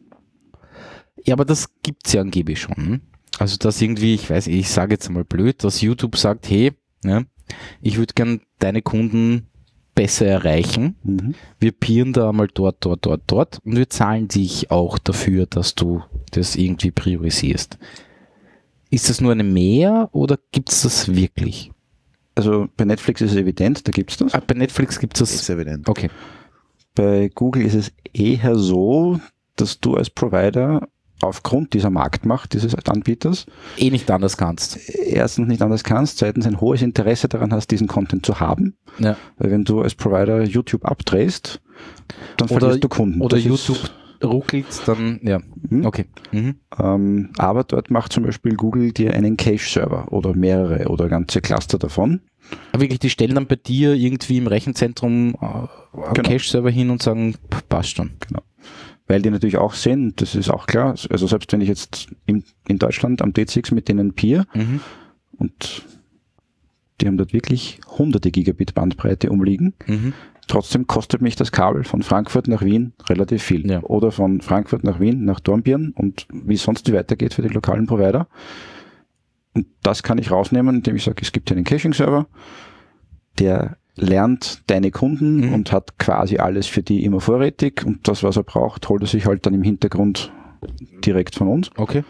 Ja, aber das gibt's ja angeblich schon. hm? Also, dass irgendwie, ich weiß, ich sage jetzt mal blöd, dass YouTube sagt, hey, ne, ich würde gern deine Kunden besser erreichen. Mhm. Wir peeren da mal dort, dort, dort, dort und wir zahlen dich auch dafür, dass du das irgendwie priorisierst. Ist das nur eine Mehr oder gibt's das wirklich? Also bei Netflix ist es evident, da gibt es das. Ah, bei Netflix gibt's das. Ist evident. Okay. Bei Google ist es eher so, dass du als Provider aufgrund dieser Marktmacht dieses Anbieters Eh nicht anders kannst. erstens nicht anders kannst, zweitens ein hohes Interesse daran hast, diesen Content zu haben. Ja. Weil wenn du als Provider YouTube abdrehst, dann Oder- verlierst du Kunden. Oder Das YouTube Ist, ruckelt, dann, ja. Mhm. Okay. Mhm. ähm, aber dort macht zum Beispiel Google dir einen Cache-Server oder mehrere oder ganze Cluster davon. Aber wirklich, die stellen dann bei dir irgendwie im Rechenzentrum äh, einen Genau. Cache-Server hin und sagen, p- passt schon. Weil die natürlich auch sehen, das ist auch klar, also selbst wenn ich jetzt in, in Deutschland am D C X mit denen peer Mhm. und die haben dort wirklich hunderte Gigabit Bandbreite umliegen, Mhm. trotzdem kostet mich das Kabel von Frankfurt nach Wien relativ viel. Ja. Oder von Frankfurt nach Wien nach Dornbirn und wie es sonst weitergeht für die lokalen Provider. Und das kann ich rausnehmen, indem ich sage, es gibt hier einen Caching-Server, der lernt deine Kunden Mhm. und hat quasi alles für die immer vorrätig und das, was er braucht, holt er sich halt dann im Hintergrund direkt von uns. Okay.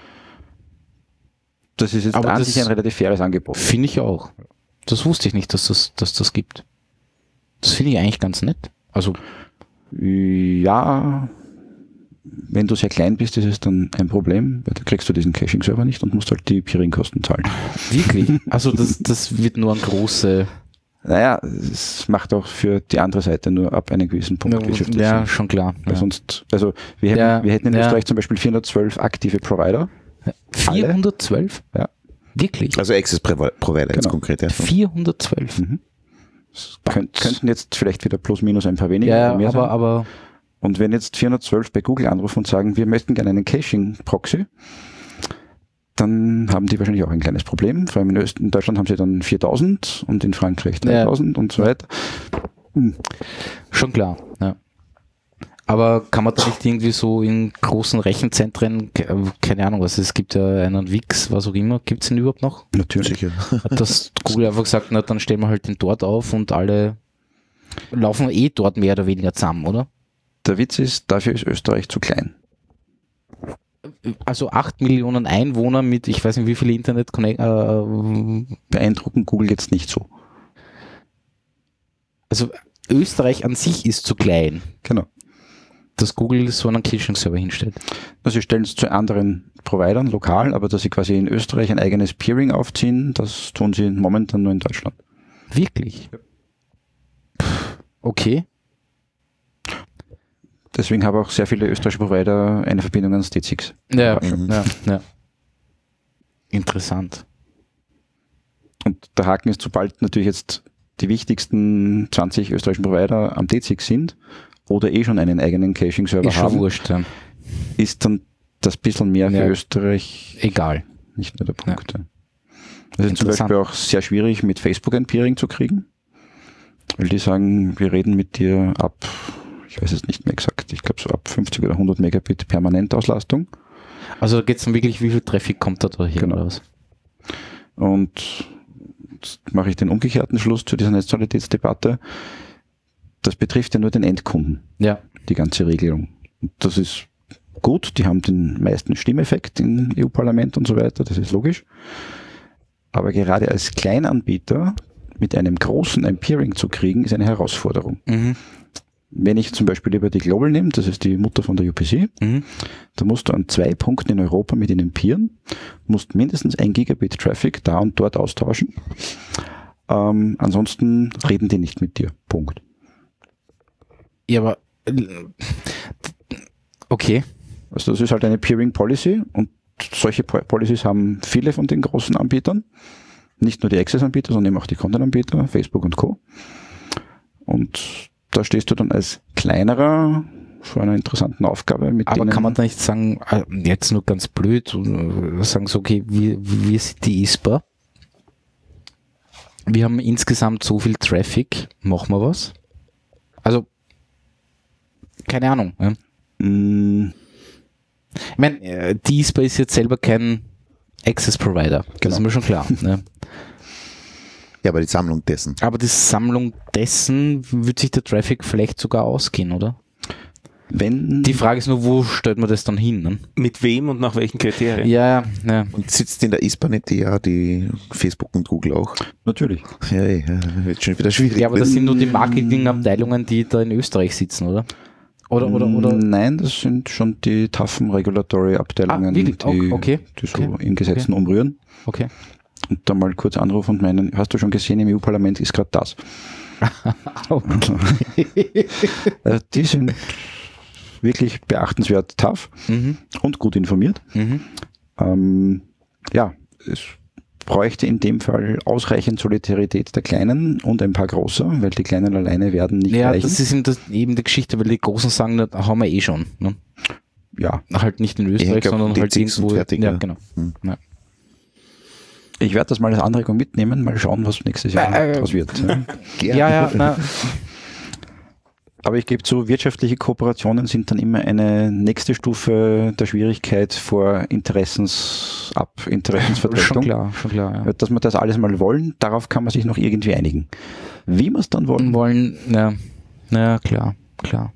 Das ist jetzt Aber an das- sich ein relativ faires Angebot. Finde ich auch. Das wusste ich nicht, dass das, dass das gibt. Das finde ich eigentlich ganz nett. Also, Ja, wenn du sehr klein bist, ist es dann ein Problem, weil da kriegst du diesen Caching-Server nicht und musst halt die Peering-Kosten zahlen. wirklich. Also, das, das wird nur ein große. Naja, es macht auch für die andere Seite nur ab einem gewissen Punkt wirtschaftlich Ja, Sinn. schon klar. Weil Ja. sonst, also wir hätten, Ja, wir hätten in ja. Österreich zum Beispiel vierhundertzwölf aktive Provider. vierhundertzwölf? Ja. Wirklich? Also Access Provider jetzt Genau. konkret, ja. vierhundertzwölf? Mhm. Könnt, könnten jetzt vielleicht wieder plus minus ein paar weniger Ja, oder mehr aber, sein. aber, Und wenn jetzt vierhundertzwölf bei Google anrufen und sagen, wir möchten gerne einen Caching-Proxy, dann haben die wahrscheinlich auch ein kleines Problem. Vor allem in, Öst in Deutschland haben sie dann viertausend und in Frankreich Ja. dreitausend und so weiter. schon klar, ja. Aber kann man da nicht irgendwie so in großen Rechenzentren, ke- keine Ahnung was, es gibt ja einen Wix, was auch immer, gibt es den überhaupt noch? Natürlich. Sicher. Hat das Google einfach gesagt, na dann stellen wir halt den dort auf und alle laufen eh dort mehr oder weniger zusammen, oder? Der Witz ist, dafür ist Österreich zu klein. Also acht Millionen Einwohner mit, ich weiß nicht wie viele Internet Connect, äh, Beeindrucken Google jetzt nicht so. also Österreich an sich ist zu klein, Genau. dass Google so einen Caching-Server hinstellt. Also sie stellen es zu anderen Providern lokal, aber dass sie quasi in Österreich ein eigenes Peering aufziehen, das tun sie momentan nur in Deutschland. Wirklich? Pff, okay. Deswegen haben auch sehr viele österreichische Provider eine Verbindung ans D C X. Ja, Mhm. ja, ja. Interessant. Und der Haken ist, sobald natürlich jetzt die wichtigsten zwanzig österreichischen Provider am D C X sind oder eh schon einen eigenen Caching-Server Ist schon haben, wurscht. Ja. ist dann das bisschen mehr für Ja. Österreich Egal. nicht mehr der Punkt. Ja. Das ist zum Interessant. Beispiel auch sehr schwierig, mit Facebook ein Peering zu kriegen, weil die sagen, wir reden mit dir ab, ich weiß es nicht mehr exakt, ich glaube so ab fünfzig oder hundert Megabit Permanentauslastung. Also da geht es dann wirklich, wie viel Traffic kommt da, da hier Genau. oder was? Und jetzt mache ich den umgekehrten Schluss zu dieser Netzneutralitätsdebatte. Das betrifft ja nur den Endkunden, Ja. die ganze Regelung. Und das ist gut, die haben den meisten Stimmeffekt im E U-Parlament und so weiter, das ist logisch. Aber gerade als Kleinanbieter mit einem großen ein Peering zu kriegen, ist eine Herausforderung. Mhm. Wenn ich zum Beispiel über die Global nehme, das ist die Mutter von der U P C, Mhm. da musst du an zwei Punkten in Europa mit ihnen peeren, musst mindestens ein Gigabit Traffic da und dort austauschen. Ähm, ansonsten reden die nicht mit dir. Punkt. Ja, aber äh, okay. Also das ist halt eine Peering Policy und solche Po- Policies haben viele von den großen Anbietern. Nicht nur die Access-Anbieter, sondern eben auch die Content-Anbieter, Facebook und Co. Und da stehst du dann als kleinerer vor einer interessanten Aufgabe. Mit Aber denen kann man da nicht sagen, äh, jetzt nur ganz blöd, äh, sagen so, okay, wir, wir sind die I S P A. Wir haben insgesamt so viel Traffic, machen wir was? Also, keine Ahnung. Ja. Mm, Ich meine, äh, die I S P A ist jetzt selber kein Access Provider, das Genau. ist mir schon klar. Ne? Ja, aber die Sammlung dessen. Aber die Sammlung dessen wird sich der Traffic vielleicht sogar ausgehen, oder? wenn Die Frage ist nur, wo stellt man das dann hin? Ne? Mit wem und nach welchen Kriterien? Ja, ja. Und sitzt in der I S P A nicht ja die Facebook und Google auch? natürlich. Ja, ja, wird schon wieder schwierig. Ja, aber das sind nur die Marketingabteilungen, die da in Österreich sitzen, oder? Oder, oder, oder? Nein, das sind schon die toughen Regulatory-Abteilungen, Ah, wirklich? die, Okay. die so Okay. in Gesetzen umrühren. Okay. Und da mal kurz anrufen und meinen, hast du schon gesehen, im E U-Parlament ist gerade das. Also die sind wirklich beachtenswert tough Mhm. und gut informiert. Mhm. Ähm, ja, es bräuchte in dem Fall ausreichend Solidarität der Kleinen und ein paar Großer, weil die Kleinen alleine werden nicht Ja, reichen. das ist eben, das, eben die Geschichte, weil die Großen sagen, da haben wir eh schon. Ne? Ja, Halt nicht in Österreich, ich glaub, sondern die halt Dings und irgendwo. fertig, ja, ja. genau. Hm. Ja. ich werde das mal als Anregung mitnehmen, mal schauen, was nächstes Jahr Äh, äh, draus wird. Ja. Ja, ja, na, Aber ich gebe zu, wirtschaftliche Kooperationen sind dann immer eine nächste Stufe der Schwierigkeit vor Interessensab, Interessensvertretung. schon klar, schon klar. Ja. Dass wir das alles mal wollen, darauf kann man sich noch irgendwie einigen. Wie wir es dann wollen, Wollen, ja, na klar, klar.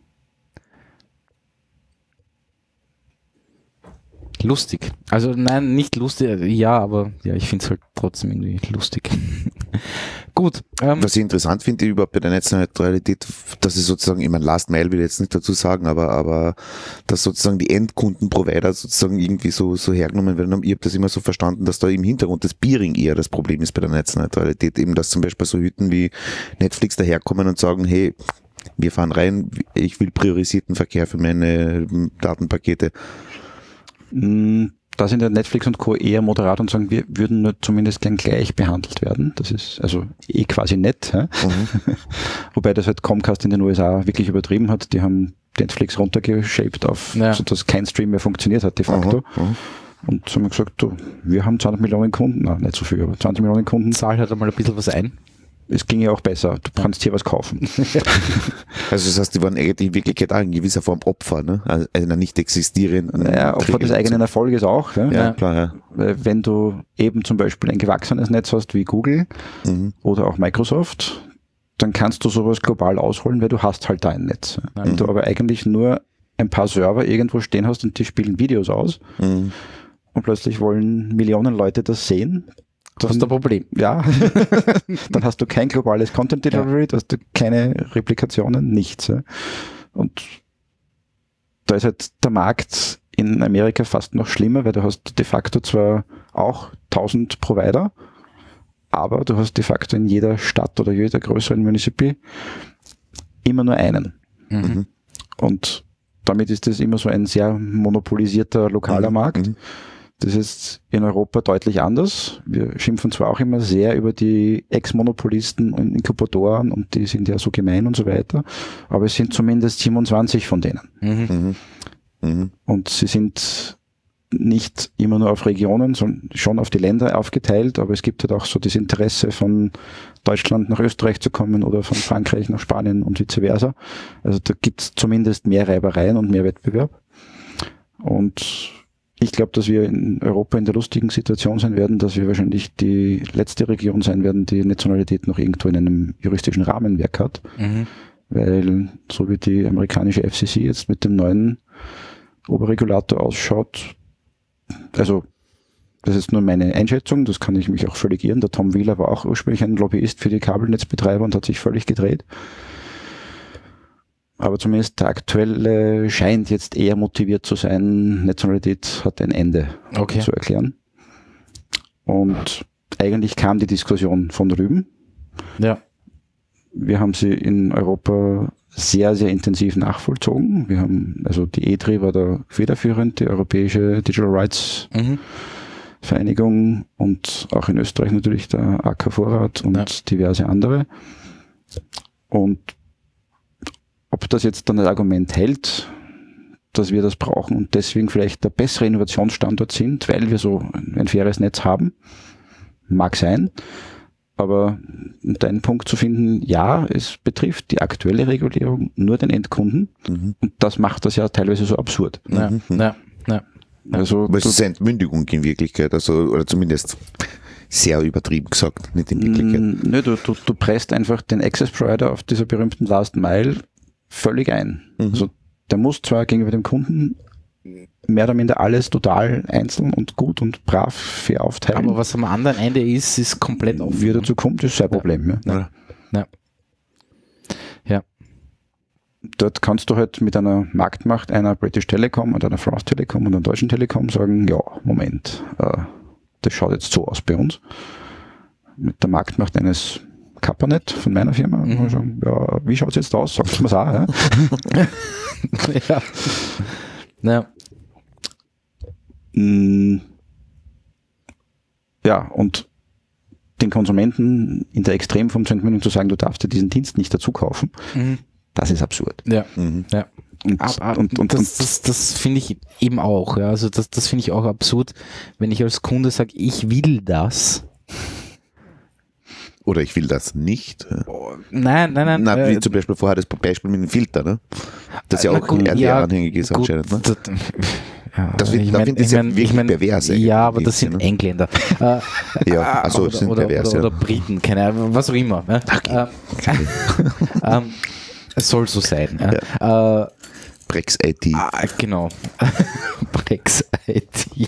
Lustig. Also nein, nicht lustig, ja, aber ja, ich finde es halt trotzdem irgendwie lustig. Gut. Ähm, Was ich interessant finde überhaupt bei der Netzneutralität, dass es sozusagen, ich meine, Last Mile will ich jetzt nicht dazu sagen, aber, aber dass sozusagen die Endkundenprovider sozusagen irgendwie so, so hergenommen werden. Ich habe das immer so verstanden, dass da im Hintergrund das Peering eher das Problem ist bei der Netzneutralität. Eben, dass zum Beispiel so Hüten wie Netflix daherkommen und sagen, hey, wir fahren rein, ich will priorisierten Verkehr für meine Datenpakete. mh, da sind ja Netflix und Co. eher moderat und sagen, wir würden nur zumindest gern gleich behandelt werden. Das ist also eh quasi nett. Hä? Mhm. Wobei das halt Comcast in den U S A wirklich übertrieben hat. Die haben Netflix runtergeshaped auf, Ja. sodass kein Stream mehr funktioniert hat de facto. Aha, aha. Und so haben wir gesagt, du, wir haben zwanzig Millionen Kunden, nein, nicht so viel, aber zwanzig Millionen Kunden. Zahl halt einmal ein bisschen was ein. Es ging ja auch besser. Du kannst hier was kaufen. Also das heißt, die waren eigentlich in Wirklichkeit auch in gewisser Form Opfer, ne? Also einer nicht existierenden. Naja, Opfer des eigenen Erfolges auch. Ja? Ja, Ja. klar, ja. Weil wenn du eben zum Beispiel ein gewachsenes Netz hast wie Google Mhm. oder auch Microsoft, dann kannst du sowas global ausholen, weil du hast halt da ein Netz. Wenn Mhm. du aber eigentlich nur ein paar Server irgendwo stehen hast und die spielen Videos aus Mhm. und plötzlich wollen Millionen Leute das sehen, Das ist ein Problem. ja, dann hast du kein globales Content Delivery, da hast du keine Replikationen, nichts. Ja. Und da ist halt der Markt in Amerika fast noch schlimmer, weil du hast de facto zwar auch tausend Provider, aber du hast de facto in jeder Stadt oder jeder größeren Municipal immer nur einen. Mhm. Und damit ist das immer so ein sehr monopolisierter lokaler Markt. Mhm. Das ist in Europa deutlich anders. Wir schimpfen zwar auch immer sehr über die Ex-Monopolisten und Inkubatoren und die sind ja so gemein und so weiter, aber es sind zumindest siebenundzwanzig von denen. Mhm. Mhm. Mhm. Und sie sind nicht immer nur auf Regionen, sondern schon auf die Länder aufgeteilt, aber es gibt halt auch so das Interesse von Deutschland nach Österreich zu kommen oder von Frankreich nach Spanien und vice versa. Also da gibt es zumindest mehr Reibereien und mehr Wettbewerb. Und Ich glaube, dass wir in Europa in der lustigen Situation sein werden, dass wir wahrscheinlich die letzte Region sein werden, die Nationalität noch irgendwo in einem juristischen Rahmenwerk hat. Mhm. Weil so wie die amerikanische F C C jetzt mit dem neuen Oberregulator ausschaut, also das ist nur meine Einschätzung, das kann ich mich auch völlig irren. Der Tom Wheeler war auch ursprünglich ein Lobbyist für die Kabelnetzbetreiber und hat sich völlig gedreht. Aber zumindest der aktuelle scheint jetzt eher motiviert zu sein, Nationalität hat ein Ende okay. zu erklären. Und eigentlich kam die Diskussion von drüben. Ja. Wir haben sie in Europa sehr, sehr intensiv nachvollzogen. Wir haben, also die E D R I war da federführend, die Europäische Digital Rights mhm. Vereinigung und auch in Österreich natürlich der A K Vorrat und ja. diverse andere. Und ob das jetzt dann ein Argument hält, dass wir das brauchen und deswegen vielleicht der bessere Innovationsstandort sind, weil wir so ein faires Netz haben, mag sein. Aber um deinen Punkt zu finden, ja, es betrifft die aktuelle Regulierung nur den Endkunden mhm. und das macht das ja teilweise so absurd. Ja, mhm. ja, ja. Also, aber es ist eine Entmündigung in Wirklichkeit, also, oder zumindest sehr übertrieben gesagt, nicht in Wirklichkeit. Nö, du, du, du presst einfach den Access Provider auf dieser berühmten Last Mile völlig ein. Mhm. Also der muss zwar gegenüber dem Kunden mehr oder minder alles total einzeln und gut und brav fair aufteilen. Aber was am anderen Ende ist, ist komplett offen. Wie er dazu kommt, ist sein Problem. Ja. Ja. Ja. Ja. Dort kannst du halt mit einer Marktmacht einer British Telecom und einer France Telecom und einer Deutschen Telekom sagen, ja, Moment, äh, das schaut jetzt so aus bei uns. Mit der Marktmacht eines Kapanet von meiner Firma. Mhm. Sagen, ja, wie schaut es jetzt aus? Sagt mir es auch. Ja. ja. ja. Ja, und den Konsumenten in der Extremform zu entmündigen, zu sagen, du darfst dir diesen Dienst nicht dazu kaufen, mhm. das ist absurd. Ja, mhm. ja. Und, aber, und, und, das, das, das finde ich eben auch. Ja. Also das, das finde ich auch absurd, wenn ich als Kunde sage, ich will das. Oder ich will das nicht. Oh, nein, nein, nein. Na, wie äh, zum Beispiel vorher das Beispiel mit dem Filter, ne? Das ja auch R T R-anhängig ist anscheinend. Ne? Das, ja, das wird, ich da mein, finde ich ja mein, wirklich ich mein, pervers. Ja, aber das sind ne? Engländer. äh, ja, also oder, sind oder, pervers. Oder, ja. oder Briten, keine Ahnung, was auch immer. Ne? Okay. ähm, es soll so sein. Ja. Äh, Brex I T. Ah, genau. Brex I T.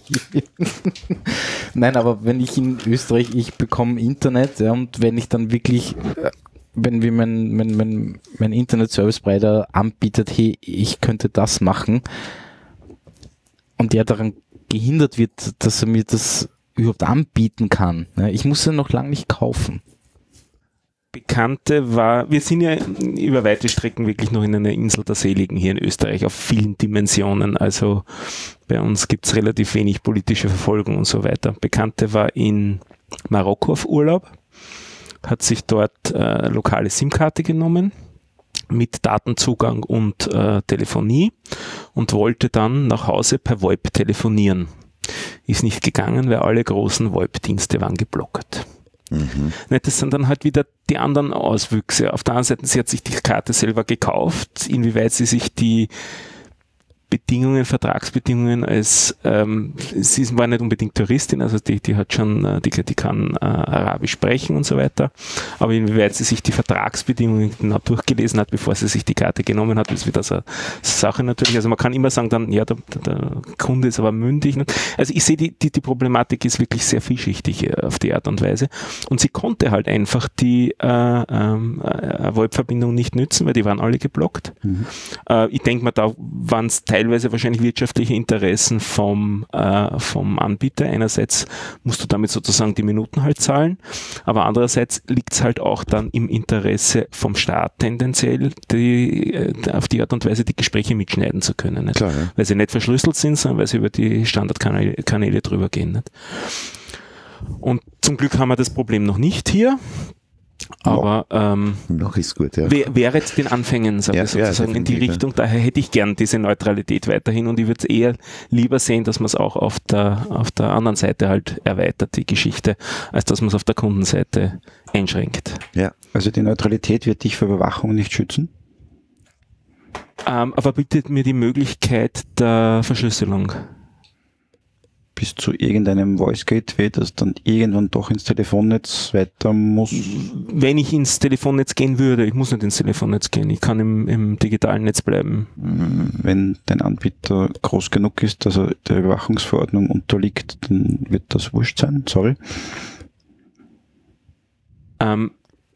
Nein, aber wenn ich in Österreich, ich bekomme Internet, ja, und wenn ich dann wirklich, wenn mir mein, mein, mein, mein Internet-Service-Provider anbietet, hey, ich könnte das machen und der daran gehindert wird, dass er mir das überhaupt anbieten kann. Ja, ich muss ja noch lange nicht kaufen. Bekannte war, wir sind ja über weite Strecken wirklich noch in einer Insel der Seligen hier in Österreich auf vielen Dimensionen, also bei uns gibt es relativ wenig politische Verfolgung und so weiter. Bekannte war in Marokko auf Urlaub, hat sich dort äh, lokale SIM-Karte genommen mit Datenzugang und äh, Telefonie und wollte dann nach Hause per VoIP telefonieren. Ist nicht gegangen, weil alle großen VoIP-Dienste waren geblockt. Mhm. Das sind dann halt wieder die anderen Auswüchse. Auf der anderen Seite, sie hat sich die Karte selber gekauft, inwieweit sie sich die Bedingungen, Vertragsbedingungen als, ähm, sie war nicht unbedingt Touristin, also die, die hat schon, die, die kann äh, Arabisch sprechen und so weiter, aber inwieweit sie sich die Vertragsbedingungen genau durchgelesen hat, bevor sie sich die Karte genommen hat, ist wieder so eine Sache natürlich. Also man kann immer sagen dann, ja, der, der Kunde ist aber mündig. Also ich sehe, die, die, die Problematik ist wirklich sehr vielschichtig auf die Art und Weise und sie konnte halt einfach die äh, ähm, äh, VoIP-Verbindung nicht nützen, weil die waren alle geblockt. Mhm. Äh, ich denke mal, da waren es teilweise wahrscheinlich wirtschaftliche Interessen vom, äh, vom Anbieter. Einerseits musst du damit sozusagen die Minuten halt zahlen, aber andererseits liegt es halt auch dann im Interesse vom Staat tendenziell, die, äh, auf die Art und Weise die Gespräche mitschneiden zu können. Nicht? Klar, ja. Weil sie nicht verschlüsselt sind, sondern weil sie über die Standardkanäle Kanäle drüber gehen. Nicht? Und zum Glück haben wir das Problem noch nicht hier. Aber ähm, noch ist gut, ja. wäre jetzt den Anfängen, sage ja, ich sozusagen, ja, in die Richtung. Ja. Daher hätte ich gern diese Neutralität weiterhin und ich würde es eher lieber sehen, dass man es auch auf der, auf der anderen Seite halt erweitert, die Geschichte, als dass man es auf der Kundenseite einschränkt. Ja. Also die Neutralität wird dich vor Überwachung nicht schützen? Ähm, aber bietet mir die Möglichkeit der Verschlüsselung. bis zu irgendeinem Voice Gateway, das dann irgendwann doch ins Telefonnetz weiter muss. Wenn ich ins Telefonnetz gehen würde, ich muss nicht ins Telefonnetz gehen, ich kann im, im digitalen Netz bleiben. Wenn dein Anbieter groß genug ist, dass er der Überwachungsverordnung unterliegt, dann wird das wurscht sein, sorry. Ähm,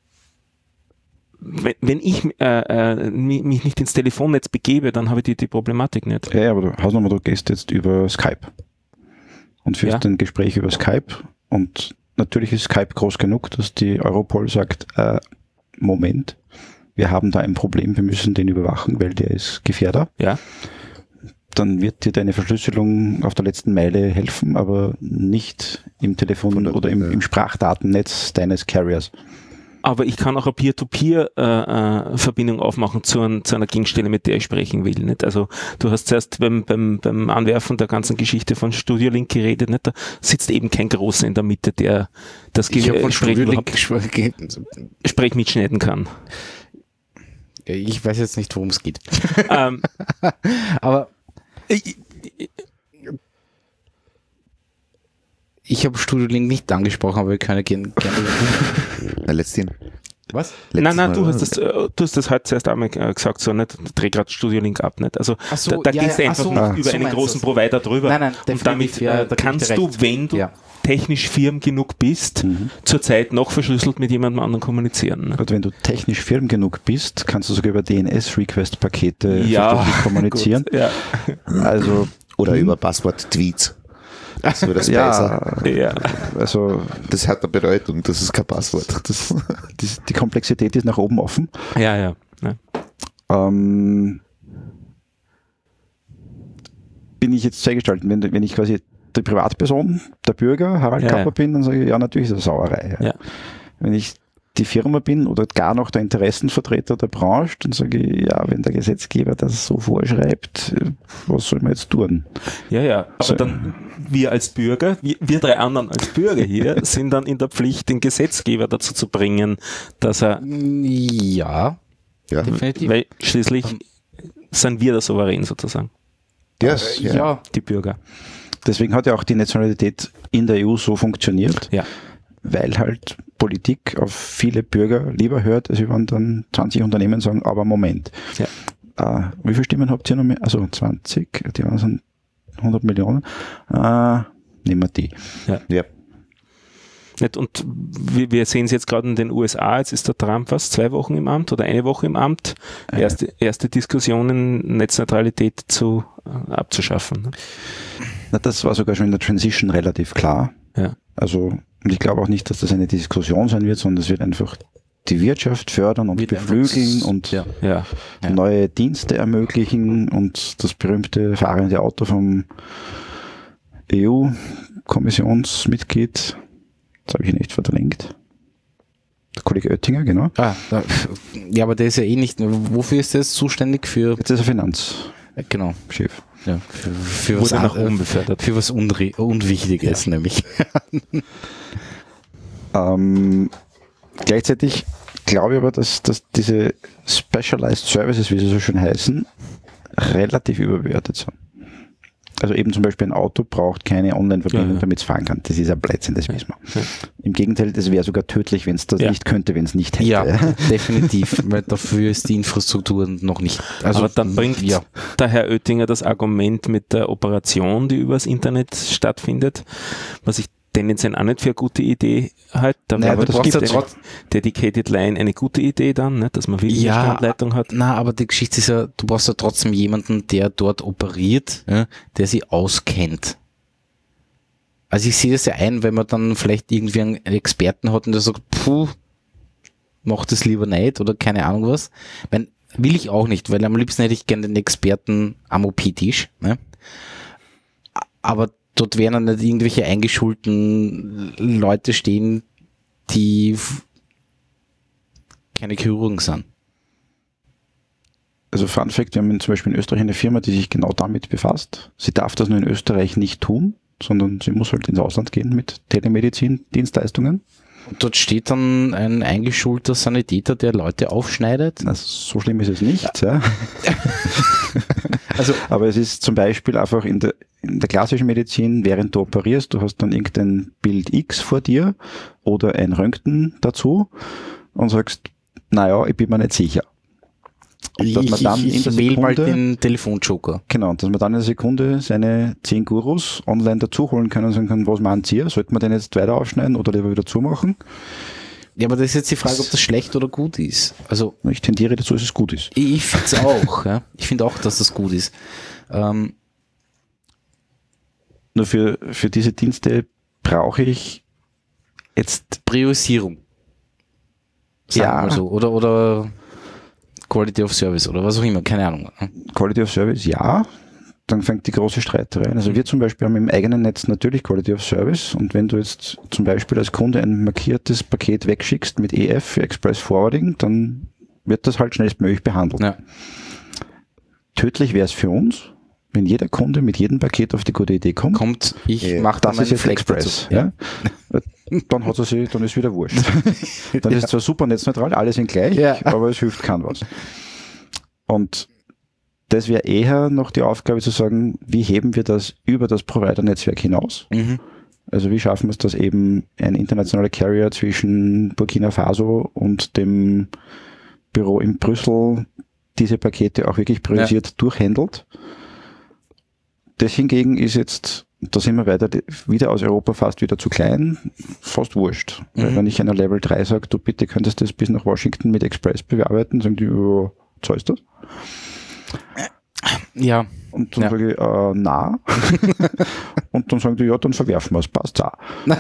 wenn, wenn ich äh, äh, mich nicht ins Telefonnetz begebe, dann habe ich die, die Problematik nicht. Ja, aber du hast nochmal, du gehst jetzt über Skype und führst Ja. ein Gespräch über Skype und natürlich ist Skype groß genug, dass die Europol sagt, äh, Moment, wir haben da ein Problem, wir müssen den überwachen, weil der ist Gefährder. Ja. Dann wird dir deine Verschlüsselung auf der letzten Meile helfen, aber nicht im Telefon- oder im, im Sprachdatennetz deines Carriers. Aber ich kann auch eine Peer-to-Peer-Verbindung äh, aufmachen zu, ein, zu einer Gegenstelle, mit der ich sprechen will. Nicht? Also du hast zuerst beim, beim, beim Anwerfen der ganzen Geschichte von Studio Link geredet, nicht? Da sitzt eben kein Großer in der Mitte, der das Ich habe von Gespräch Studio Link überhaupt- gesprochen. Sprech mitschneiden kann. Ich weiß jetzt nicht, worum es geht. ähm, Aber ich, ich habe Studio Link nicht angesprochen, aber wir können gerne. gerne Na, letztens. Was? nein, nein, Mal, du oder? hast das, äh, du hast das heute zuerst einmal äh, gesagt, so nicht, dreh gerade Studio Link ab, nicht? Also Ach so, da, da ja, gehst du ja, einfach ach so, nur ah, über so einen meinst großen du's. Provider drüber. Nein, nein, und definitiv, damit ja, äh, da geb ich kannst dir du, recht. wenn du Ja. technisch firm genug bist, Mhm. zurzeit noch verschlüsselt mit jemandem anderen kommunizieren. Ne? Und wenn du technisch firm genug bist, kannst du sogar über D N S-Request-Pakete Ja, verschlüsselt kommunizieren. Gut, ja. Also Oder hm, über Passwort-Tweets. Das wird das besser. ja, ja. also Das hat eine Bedeutung, das ist kein Passwort. das, die, die Komplexität ist nach oben offen. Ja, ja. ja. Ähm, bin ich jetzt zweigestalten, wenn, wenn ich quasi die Privatperson, der Bürger, Harald Ja, Kapper ja. bin, dann sage ich, ja, natürlich ist das Sauerei. Ja. Wenn ich die Firma bin oder gar noch der Interessenvertreter der Branche, dann sage ich, ja, wenn der Gesetzgeber das so vorschreibt, was soll man jetzt tun? Ja, ja. Aber So. dann, wir als Bürger, wir, wir drei anderen als Bürger hier, sind dann in der Pflicht, den Gesetzgeber dazu zu bringen, dass er, Ja, Ja, definitiv. weil schließlich sind wir der Souverän sozusagen, yes, ja. ja. die Bürger. Deswegen hat ja auch die Nationalität in der E U so funktioniert, Ja. weil halt Politik auf viele Bürger lieber hört, als wenn dann zwanzig Unternehmen sagen, aber Moment. Ja. Äh, wie viele Stimmen habt ihr noch mehr? Also zwanzig, die waren sind hundert Millionen. Äh, nehmen wir die. ja. Nicht? Und wir, wir sehen es jetzt gerade in den U S A, jetzt ist der Trump was, zwei Wochen im Amt oder eine Woche im Amt, erste, erste Diskussionen, Netzneutralität zu, äh, abzuschaffen. Ne? Na, das war sogar schon in der Transition relativ klar. Ja. Also, und ich glaube auch nicht, dass das eine Diskussion sein wird, sondern es wird einfach die Wirtschaft fördern und Wird beflügeln einfach- und ja. Ja. Ja. neue Dienste ermöglichen und das berühmte fahrende Auto vom E U-Kommissionsmitglied, das habe ich nicht verlinkt. Der Kollege Oettinger, genau. Ah, da, ja, aber der ist ja eh nicht. Wofür ist der jetzt zuständig? Für. Jetzt ist er Finanzchef. äh, Genau. Ja, für, für, was, Wurde nach an- oben äh, befördert. für was Unri Unwichtiges, nämlich. Ähm, gleichzeitig glaube ich aber, dass, dass diese Specialized Services, wie sie so schön heißen, relativ überbewertet sind. Also eben zum Beispiel ein Auto braucht keine Online-Verbindung, Ja, ja. damit es fahren kann. Das ist ein Blödsinn, das wissen wir. Ja. Im Gegenteil, das wäre sogar tödlich, wenn es das Ja. nicht könnte, wenn es nicht hätte. Ja, definitiv, weil dafür ist die Infrastruktur noch nicht. Also, Aber dann bringt ja. der Herr Oettinger das Argument mit der Operation, die übers Internet stattfindet, was ich tendenziell auch nicht für eine gute Idee halte. Da Naja, wäre du das brauchst gibt ja eine trotz- Dedicated Line eine gute Idee dann, ne, dass man wirklich Ja, eine Standleitung hat. Na, aber die Geschichte ist ja, du brauchst ja trotzdem jemanden, der dort operiert, ja, der sie auskennt. Also ich sehe das ja ein, wenn man dann vielleicht irgendwie einen Experten hat und der sagt, puh, mach das lieber nicht oder keine Ahnung was. Wenn, will ich auch nicht, weil am liebsten hätte ich gerne den Experten am O P-Tisch. Ne? Aber dort werden dann nicht irgendwelche eingeschulten Leute stehen, die f- keine Chirurgen sind. Also Fun Fact, wir haben zum Beispiel in Österreich eine Firma, die sich genau damit befasst. Sie darf das nur in Österreich nicht tun, sondern sie muss halt ins Ausland gehen mit Telemedizin-Dienstleistungen. Und dort steht dann ein eingeschulter Sanitäter, der Leute aufschneidet. Also so schlimm ist es nicht. Ja. Also, aber es ist zum Beispiel einfach in der, in der klassischen Medizin, während du operierst, du hast dann irgendein Bild X vor dir oder ein Röntgen dazu und sagst, naja, ich bin mir nicht sicher. Und dass ich, man dann ich, in der ich wähle mal Sekunde, den Telefonjoker. genau, und dass man dann in der Sekunde seine zehn Gurus online dazu holen kann und sagen kann, was meint ihr? Sollte man den jetzt weiter aufschneiden oder lieber wieder zumachen? Ja, aber das ist jetzt die Frage, ob das schlecht oder gut ist. Also Ich tendiere dazu, dass es gut ist. ich, ich finde es auch. Ja. Ich finde auch, dass das gut ist. Ähm, Nur für, für diese Dienste brauche ich jetzt, Priorisierung. Sagen Ja. wir mal so. Oder, oder Quality of Service oder was auch immer, keine Ahnung. Quality of Service, ja, dann fängt die große Streiterei an. Also wir zum Beispiel haben im eigenen Netz natürlich Quality of Service und wenn du jetzt zum Beispiel als Kunde ein markiertes Paket wegschickst mit E F für Express Forwarding, dann wird das halt schnellstmöglich behandelt. Ja. Tödlich wäre es für uns, wenn jeder Kunde mit jedem Paket auf die gute Idee kommt. Kommt, ich Ja, mache da Das ist meinen jetzt Fleck Express. dazu. Ja? Dann hat er sich, dann ist wieder wurscht. Dann ist es zwar super netzneutral, alle sind gleich, Ja. aber es hilft kein was. Und das wäre eher noch die Aufgabe zu sagen, wie heben wir das über das Provider-Netzwerk hinaus? Mhm. Also wie schaffen wir es, dass eben ein internationaler Carrier zwischen Burkina Faso und dem Büro in Brüssel diese Pakete auch wirklich priorisiert ja. durchhandelt? Das hingegen ist jetzt, da sind wir weiter, wieder aus Europa fast wieder zu klein, fast wurscht. Mhm. Weil wenn ich einer Level drei sage, du bitte könntest das bis nach Washington mit Express bearbeiten, sagen die, oh, zahlst du das? Ja. Und dann ja. sage ich, äh, na. Und dann sagen die, ja, dann verwerfen wir es, passt auch.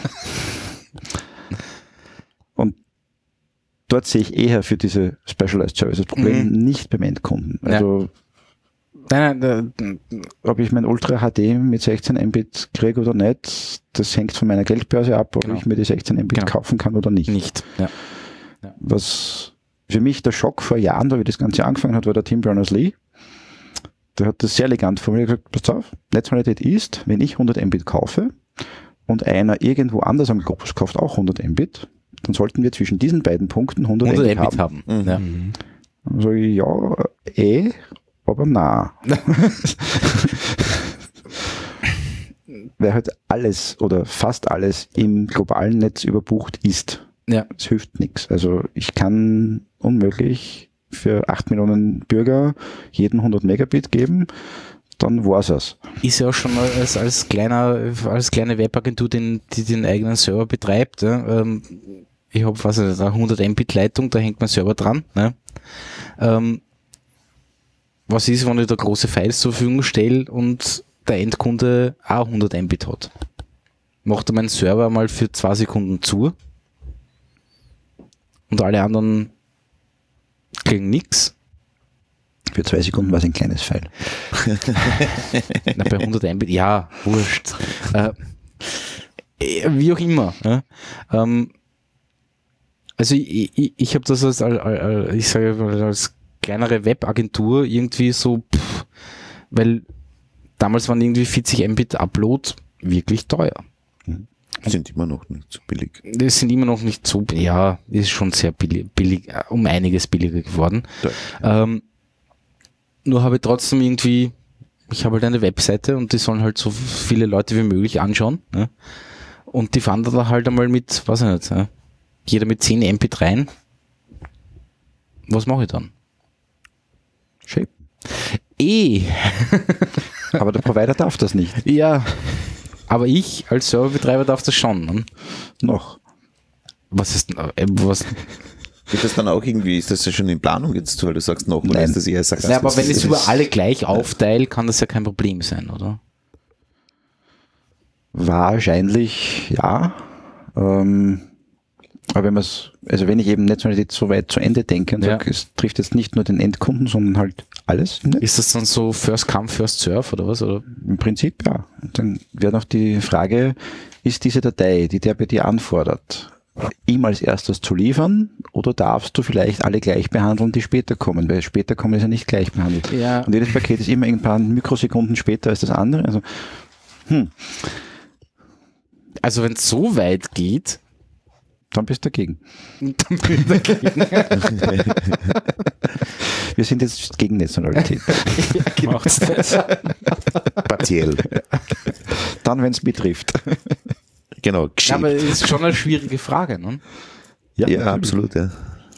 Und dort sehe ich eher für diese Specialized Services Problem mhm. nicht beim Endkunden. Also, ja. nein, nein, nein. ob ich mein Ultra H D mit sechzehn Mbit kriege oder nicht, das hängt von meiner Geldbörse ab, ob genau. ich mir die sechzehn Mbit genau. kaufen kann oder nicht. Nicht, ja. Ja. Was für mich der Schock vor Jahren, da wie das Ganze angefangen hat, war der Tim Berners-Lee. Der hat das sehr elegant formuliert gesagt, pass auf, Netzneutralität ist, wenn ich hundert Mbit kaufe und einer irgendwo anders am Globus kauft auch hundert Mbit, dann sollten wir zwischen diesen beiden Punkten hundert, hundert Mbit haben. haben. Mhm. Ja. Dann sage ich, ja, eh, aber na. Weil halt alles oder fast alles im globalen Netz überbucht ist. Ja. Es hilft nichts. Also ich kann unmöglich für acht Millionen Bürger jeden hundert Megabit geben, dann war's es. Ist ja auch schon als, als kleiner, als kleine Webagentur, den, die den eigenen Server betreibt. Ja. Ähm, ich habe was eine hundert Mbit Leitung, da hängt mein Server dran. Ne. Ähm, was ist, wenn ich da große Files zur Verfügung stelle und der Endkunde auch hundert Mbit hat? Macht er meinen Server mal für zwei Sekunden zu und alle anderen kriegen nichts. Für zwei Sekunden war es ein kleines File. Na, bei hundert Mbit, ja, wurscht. Äh, wie auch immer. Ja. Ähm, also ich, ich, ich habe das als, als, als, ich sage als kleinere Webagentur irgendwie so, pff, weil damals waren irgendwie vierzig Mbit Upload wirklich teuer. Sind immer noch nicht so billig. Das sind immer noch nicht so, ja, ist schon sehr billig, billig um einiges billiger geworden. Ähm, nur habe ich trotzdem irgendwie, ich habe halt eine Webseite und die sollen halt so viele Leute wie möglich anschauen. Ne? Und die fahren da halt einmal mit, weiß ich nicht, ja? Jeder mit zehn Mbit rein. Was mache ich dann? Shape. Eh. Aber der Provider darf das nicht. Ja. Aber ich als Serverbetreiber darf das schon. Ne? Noch. Was ist äh, was? Wird das dann auch irgendwie, ist das ja schon in Planung jetzt, weil du sagst noch, oder ist das eher Sarkasmus? Ja, aber wenn ich es über alle gleich aufteile, kann das ja kein Problem sein, oder? Wahrscheinlich, ja. Ähm, aber wenn man es, also wenn ich eben Netzneutralität so weit zu Ende denke und ja. sage, es trifft jetzt nicht nur den Endkunden, sondern halt alles. Ne? Ist das dann so First Come, First Serve oder was? Oder? Im Prinzip ja. Und dann wäre noch die Frage, ist diese Datei, die der bei dir anfordert, ihm als erstes zu liefern oder darfst du vielleicht alle gleich behandeln, die später kommen? Weil später kommen ist ja nicht gleich behandelt. Ja. Und jedes Paket ist immer ein paar Mikrosekunden später als das andere. Also, hm. also wenn es so weit geht, dann bist du dagegen. Dann bin ich dagegen. Wir sind jetzt gegen Netzneutralität. Macht's das? Partiell. Dann, wenn es betrifft. Genau, Ja, geschickt. aber es ist schon eine schwierige Frage, ne? Ja, natürlich. absolut, ja.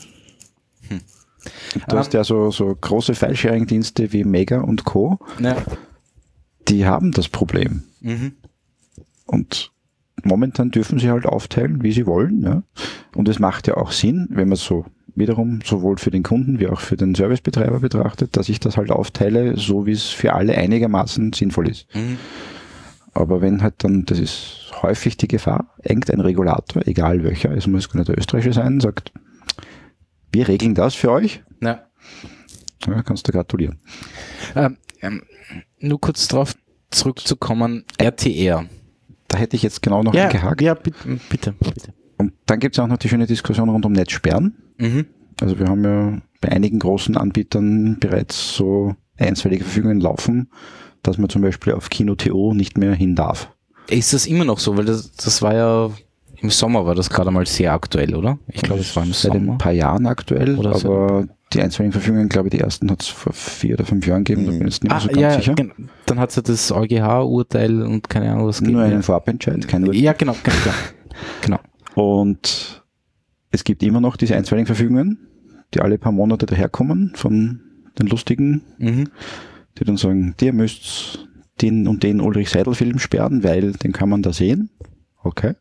Du hast ja so, so große File-Sharing-Dienste wie Mega und Co. Ja. Die haben das Problem. Mhm. Und momentan dürfen sie halt aufteilen, wie sie wollen. Ja? Und es macht ja auch Sinn, wenn man so wiederum sowohl für den Kunden wie auch für den Servicebetreiber betrachtet, dass ich das halt aufteile, so wie es für alle einigermaßen sinnvoll ist. Mhm. Aber wenn halt dann, das ist häufig die Gefahr, irgendein Regulator, egal welcher, es muss gar nicht der österreichische sein, sagt, wir regeln das für euch. Ja. Ja, kannst du gratulieren. Ähm, ähm, nur kurz darauf zurückzukommen, R T R. Da hätte ich jetzt genau noch Ja, gehakt. ja, bitte, bitte, bitte. Und dann gibt es auch noch die schöne Diskussion rund um Netzsperren. Mhm. Also wir haben ja bei einigen großen Anbietern bereits so einstweilige Verfügungen laufen, dass man zum Beispiel auf Kino Punkt to nicht mehr hin darf. Ist das immer noch so? Weil das, das war ja im Sommer war das gerade mal sehr aktuell, oder? Ich glaube, es war im Seit Sommer. ein paar Jahren aktuell, Oder so. aber die einstweiligen Verfügungen, glaube ich, die ersten hat es vor vier oder fünf Jahren gegeben, da bin ich jetzt nicht mehr Ah, so ganz ja, sicher. gen- dann hat es ja das EuGH-Urteil und keine Ahnung, was Nur ja. einen Vorabentscheid, kein Urteil. Ja, genau, genau, genau. Und es gibt immer noch diese einstweiligen Verfügungen, die alle paar Monate daherkommen von den Lustigen, Mhm. die dann sagen, dir müsst den und den Ulrich Seidel-Film sperren, weil den kann man da sehen. Okay.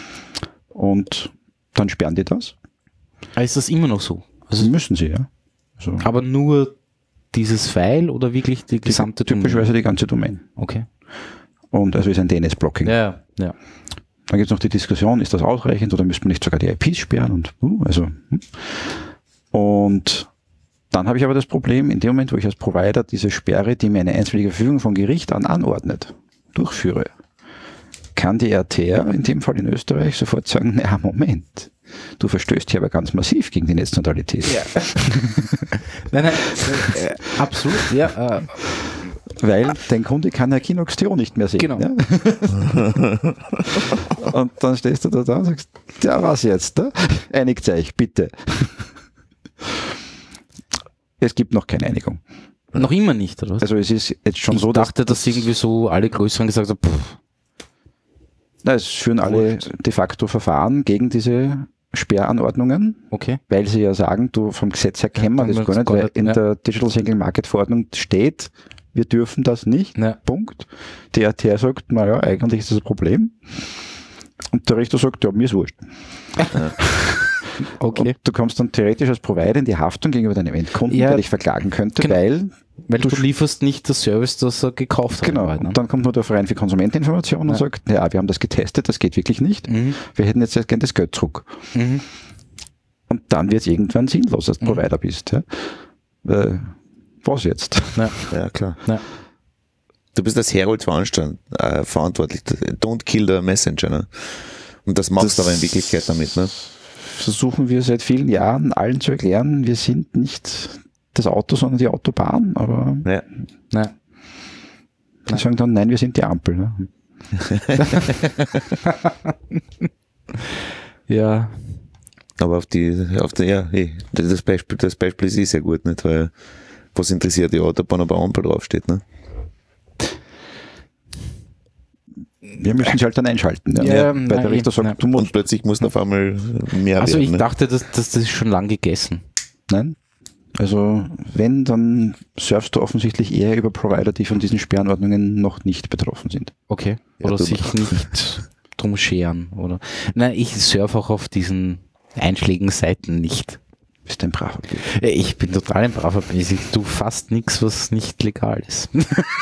Und dann sperren die das. Aber ist das immer noch so? Also müssen sie, ja. Also Aber nur dieses File oder wirklich die gesamte Domain? typischerweise die ganze Domain. Okay. Und also ist ein D N S-Blocking. Ja, ja. Dann gibt es noch die Diskussion, ist das ausreichend oder müsste man nicht sogar die I Ps sperren? Und, uh, also, hm. und dann habe ich aber das Problem, in dem Moment, wo ich als Provider diese Sperre, die mir eine einstweilige Verfügung vom Gericht an anordnet, durchführe, kann die R T R, in dem Fall in Österreich, sofort sagen, naja, Moment, du verstößt hier aber ganz massiv gegen die Netzneutralität. Ja. nein, nein, äh, absolut, ja. Äh, Weil dein Kunde kann ja Kinox Punkt to nicht mehr sehen. Genau. Ja? Und dann stehst du da, da und sagst, ja, was jetzt? Ne? Einigt euch, bitte. Es gibt noch keine Einigung. noch immer nicht, oder was? Also es ist jetzt schon ich so, dachte, dass irgendwie so alle Größeren gesagt haben, pff, na, es führen alle de facto Verfahren gegen diese Sperranordnungen, okay. weil sie ja sagen, du vom Gesetz her kennen wir kann das man gar das nicht, gar weil nicht, in ja. der Digital Single Market Verordnung steht, wir dürfen das nicht. Ja. Punkt. Die R T R sagt, naja, eigentlich ist das ein Problem. Und der Richter sagt, ja, mir ist wurscht. Okay. Und du kommst dann theoretisch als Provider in die Haftung gegenüber deinem Endkunden, Ja, der dich verklagen könnte, genau. weil Weil du, du lieferst nicht das Service, das er gekauft genau, hat. und dann kommt nur der Verein für Konsumenteninformation Ja. und sagt, ja, wir haben das getestet, das geht wirklich nicht. Mhm. Wir hätten jetzt gerne das Geld zurück. Mhm. Und dann wird es irgendwann sinnlos, als du Mhm. Provider bist. Ja? Weil, was jetzt? Ja. Ja, klar. Ja. Du bist als Herald veranstand, äh, verantwortlich. Don't kill the messenger. Ne? Und das machst du Das- aber in Wirklichkeit damit. Ne? Versuchen wir seit vielen Jahren allen zu erklären, wir sind nicht das Auto, sondern die Autobahn. Aber Ja. Ja. die sagen dann, nein, wir sind die Ampel. Ne? Ja. Aber auf die, auf die, ja, eh, das Beispiel, das Beispiel ist eh sehr gut, nicht? Weil was interessiert die Autobahn, ob eine Ampel draufsteht, ne? Wir müssen sie halt dann einschalten. Ja? Ja, Weil nein, der Richter sagt, nein. du musst. Und plötzlich muss auf einmal mehr Also werden. ich ne? dachte, dass, dass das ist schon lang gegessen. Nein. Also wenn, dann surfst du offensichtlich eher über Provider, die von diesen Sperranordnungen noch nicht betroffen sind. Okay. Ja, Oder du- sich nicht drum scheren, oder? Nein, ich surfe auch auf diesen einschlägigen Seiten nicht. Bist ein braver Bürger. Ich bin total ein braver Basic. Ich tue fast nichts, was nicht legal ist.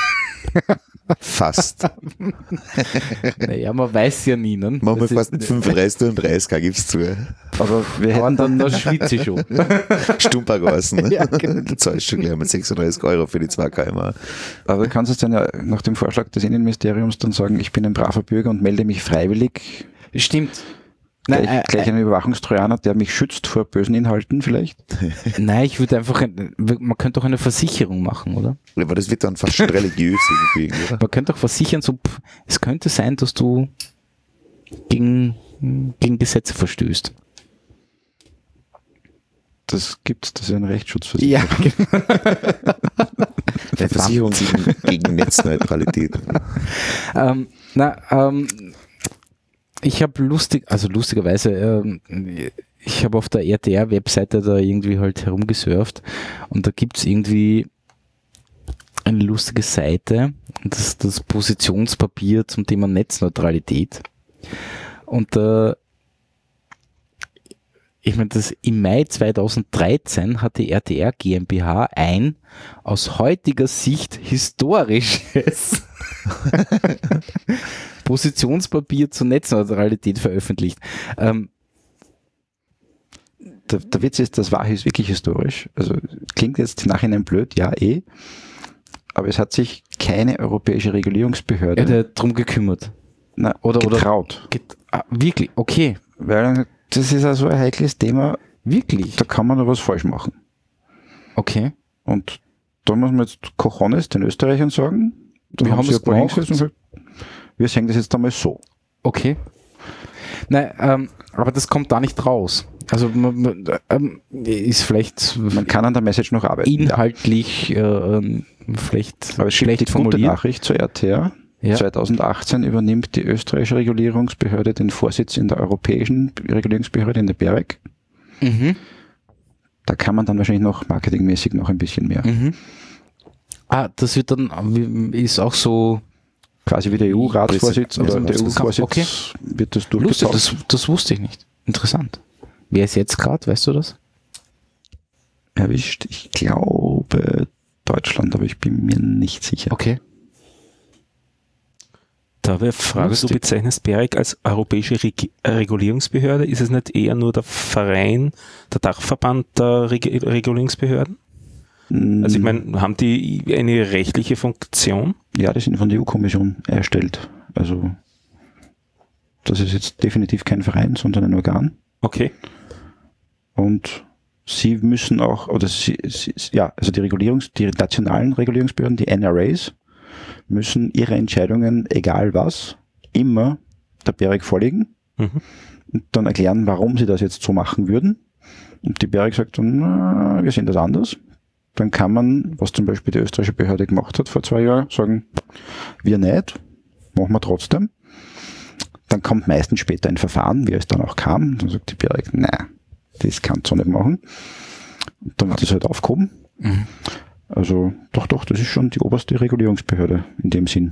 Fast. Naja, man weiß ja nie. Ne? Machen wir Das fast ist- mit fünfunddreißig und dreißig K gibt's zu. Aber wir Aber hätten dann, dann, dann schwitze ich schon. Stumpergassen. Ne? Ja, genau. Du zahlst schon gleich mit sechsunddreißig Euro für die zwei Kilometer. aber du kannst es dann ja nach dem Vorschlag des Innenministeriums dann sagen, ich bin ein braver Bürger und melde mich freiwillig. Stimmt. Gleich, Nein, äh, gleich einen Überwachungstrojaner, der mich schützt vor bösen Inhalten vielleicht. Nein, ich würde einfach, ein- man könnte doch eine Versicherung machen, oder? Aber das wird dann fast schon religiös irgendwie, oder? Man könnte auch versichern, so, pff, es könnte sein, dass du gegen, gegen Gesetze verstößt. Das gibt's, das ist ein Rechtsschutzversicherung. Ja, Eine Versicherung gegen, gegen Netzneutralität. ähm, na, ähm, ich habe lustig, also lustigerweise, ähm, ich habe auf der R T R-Webseite da irgendwie halt herumgesurft und da gibt's irgendwie eine lustige Seite, das ist das Positionspapier zum Thema Netzneutralität. Und da, äh, ich meine, das im Mai zweitausenddreizehn hat die R T R GmbH ein aus heutiger Sicht historisches Positionspapier zur Netzneutralität veröffentlicht. Ähm, Der, der Witz ist, das war wirklich historisch. Also klingt jetzt im Nachhinein blöd, ja eh. Aber es hat sich keine europäische Regulierungsbehörde er hat drum gekümmert. na, Oder- oder- getraut. Get, ah, wirklich? Okay. Weil das ist also ein heikles Thema, Wirklich? da kann man noch was falsch machen. Okay. Und da muss man jetzt Cojones den Österreichern sagen, da Wir haben sie es ein paar gemacht. hingesetzt und gesagt, wir sehen das jetzt einmal so. Okay. Nein, ähm, aber das kommt da nicht raus. Also man, man, ähm, ist vielleicht Man kann an der Message noch arbeiten. Ja. inhaltlich äh, ähm, vielleicht Aber es gibt schlecht die gute formuliert. Nachricht zur R T R. Ja. zweitausendachtzehn übernimmt die österreichische Regulierungsbehörde den Vorsitz in der europäischen Regulierungsbehörde in der BEREC. Mhm. Da kann man dann wahrscheinlich noch marketingmäßig noch ein bisschen mehr. Mhm. Ah, das wird dann, ist auch so Quasi wie der E U-Ratsvorsitz oder Also, der E U-Vorsitz okay. wird das lustig, durchgezogen. das, das wusste ich nicht. Interessant. Wer ist jetzt gerade, weißt du das? Erwischt. Ich glaube Deutschland, aber ich bin mir nicht sicher. Okay. Da habe ich eine Frage, Lustig. du bezeichnest BEREC als europäische Reg Regulierungsbehörde. Ist es nicht eher nur der Verein, der Dachverband der Reg Regulierungsbehörden? Also ich meine, haben die eine rechtliche Funktion? Ja, die sind von der E U-Kommission erstellt. Also das ist jetzt definitiv kein Verein, sondern ein Organ. Okay. Und sie müssen auch, oder sie, sie, ja, also die Regulierungs, die nationalen Regulierungsbehörden, die N R As, müssen ihre Entscheidungen, egal was, immer der BEREC vorlegen Mhm. und dann erklären, warum sie das jetzt so machen würden. Und die BEREC sagt dann, na, wir sehen das anders. Dann kann man, was zum Beispiel die österreichische Behörde gemacht hat vor zwei Jahren, sagen, wir nicht, machen wir trotzdem. Dann kommt meistens später ein Verfahren, wie es dann auch kam. Dann sagt die BEREC, nein, das kannst du nicht machen. Und dann wird das halt aufgehoben. Mhm. Also doch, doch, das ist schon die oberste Regulierungsbehörde in dem Sinn.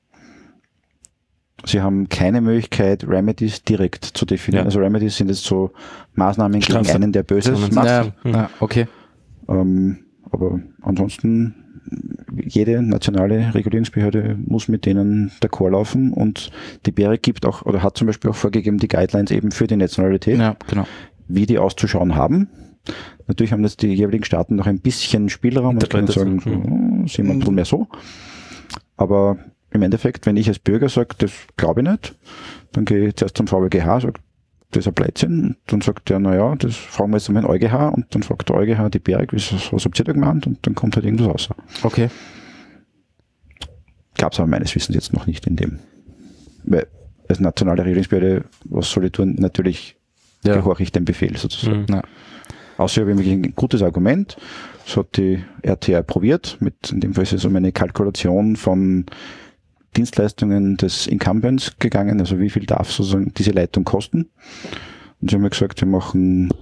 Sie haben keine Möglichkeit, Remedies direkt zu definieren. Ja. Also Remedies sind jetzt so Maßnahmen gegen Strafe- einen, der Böses Sanktionen. macht. Ja, Mhm. ja, okay. Ähm, aber ansonsten, jede nationale Regulierungsbehörde muss mit denen d'accord laufen und die BEREC gibt auch, oder hat zum Beispiel auch vorgegeben, die Guidelines eben für die Netzneutralität, Ja, genau. wie die auszuschauen haben. Natürlich haben jetzt die jeweiligen Staaten noch ein bisschen Spielraum und können sagen, Interpretation. so, sehen wir ein bisschen mehr so. Aber im Endeffekt, wenn ich als Bürger sage, das glaube ich nicht, dann gehe ich zuerst zum V W G H, sage, das ist ein Blödsinn. Dann sagt der, naja, das fragen wir jetzt mal den EuGH und dann fragt der EuGH die BEREC, was, was habt ihr da gemeint? Und dann kommt halt irgendwas raus. Okay. Gab es aber meines Wissens jetzt noch nicht in dem. Weil als nationale Regierungsbehörde, was soll ich tun? Natürlich Ja. gehorche ich dem Befehl sozusagen. Mhm. Ja. Außer ich habe wirklich ein gutes Argument. Das hat die R T R probiert. Mit, in dem Fall ist es um eine Kalkulation von Dienstleistungen des Incumbents gegangen. Also wie viel darf sozusagen diese Leitung kosten? Und sie haben mir gesagt, wir machen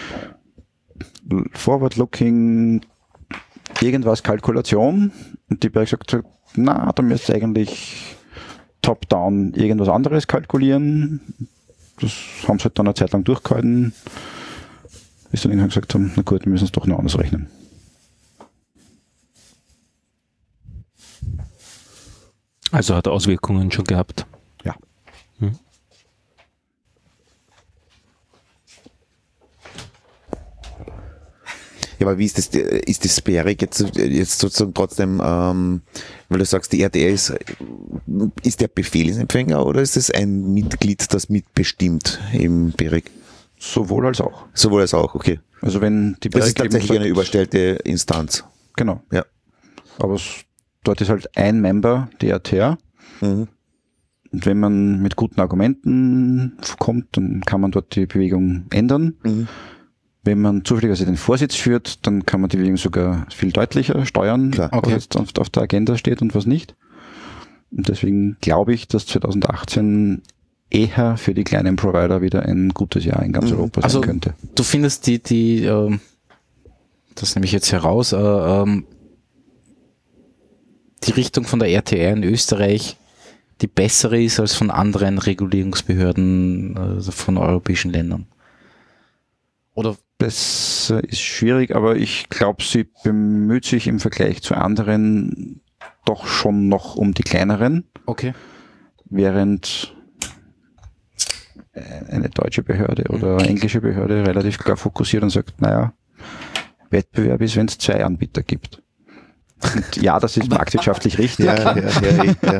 Forward-Looking irgendwas Kalkulation. Und die BEREC gesagt, na, da müsst ihr eigentlich top-down irgendwas anderes kalkulieren. Das haben sie halt dann eine Zeit lang durchgehalten, bis dann irgendwann gesagt haben, na gut, wir müssen es doch noch anders rechnen. Also hat Auswirkungen schon gehabt. Ja. Hm. Ja, aber wie ist das, ist das BEREC jetzt, jetzt sozusagen trotzdem, ähm, weil du sagst, die R T R ist, ist der Befehlsempfänger oder ist es ein Mitglied, das mitbestimmt im BEREC? Sowohl als auch. Sowohl als auch, okay. Also wenn die Das ist BEREC eben tatsächlich sagt- eine überstellte Instanz. Genau. Ja. Aber es, dort ist halt ein Member, die R T R. Mhm. Und wenn man mit guten Argumenten kommt, dann kann man dort die Bewegung ändern. Mhm. Wenn man zufälligerweise den Vorsitz führt, dann kann man die Bewegung sogar viel deutlicher steuern, Klar. Okay. was jetzt auf, auf der Agenda steht und was nicht. Und deswegen glaube ich, dass zwanzig achtzehn eher für die kleinen Provider wieder ein gutes Jahr in ganz Mhm. Europa sein Also könnte. du findest die, die ähm, das nehme ich jetzt heraus, äh, ähm, die Richtung von der R T R in Österreich die bessere ist als von anderen Regulierungsbehörden also von europäischen Ländern? Oder? Besser ist schwierig, aber ich glaube, sie bemüht sich im Vergleich zu anderen doch schon noch um die kleineren, Okay. während eine deutsche Behörde oder eine englische Behörde relativ klar fokussiert und sagt, naja, Wettbewerb ist, wenn es zwei Anbieter gibt. Und ja, das ist marktwirtschaftlich richtig. Ja, ja, ja, ja.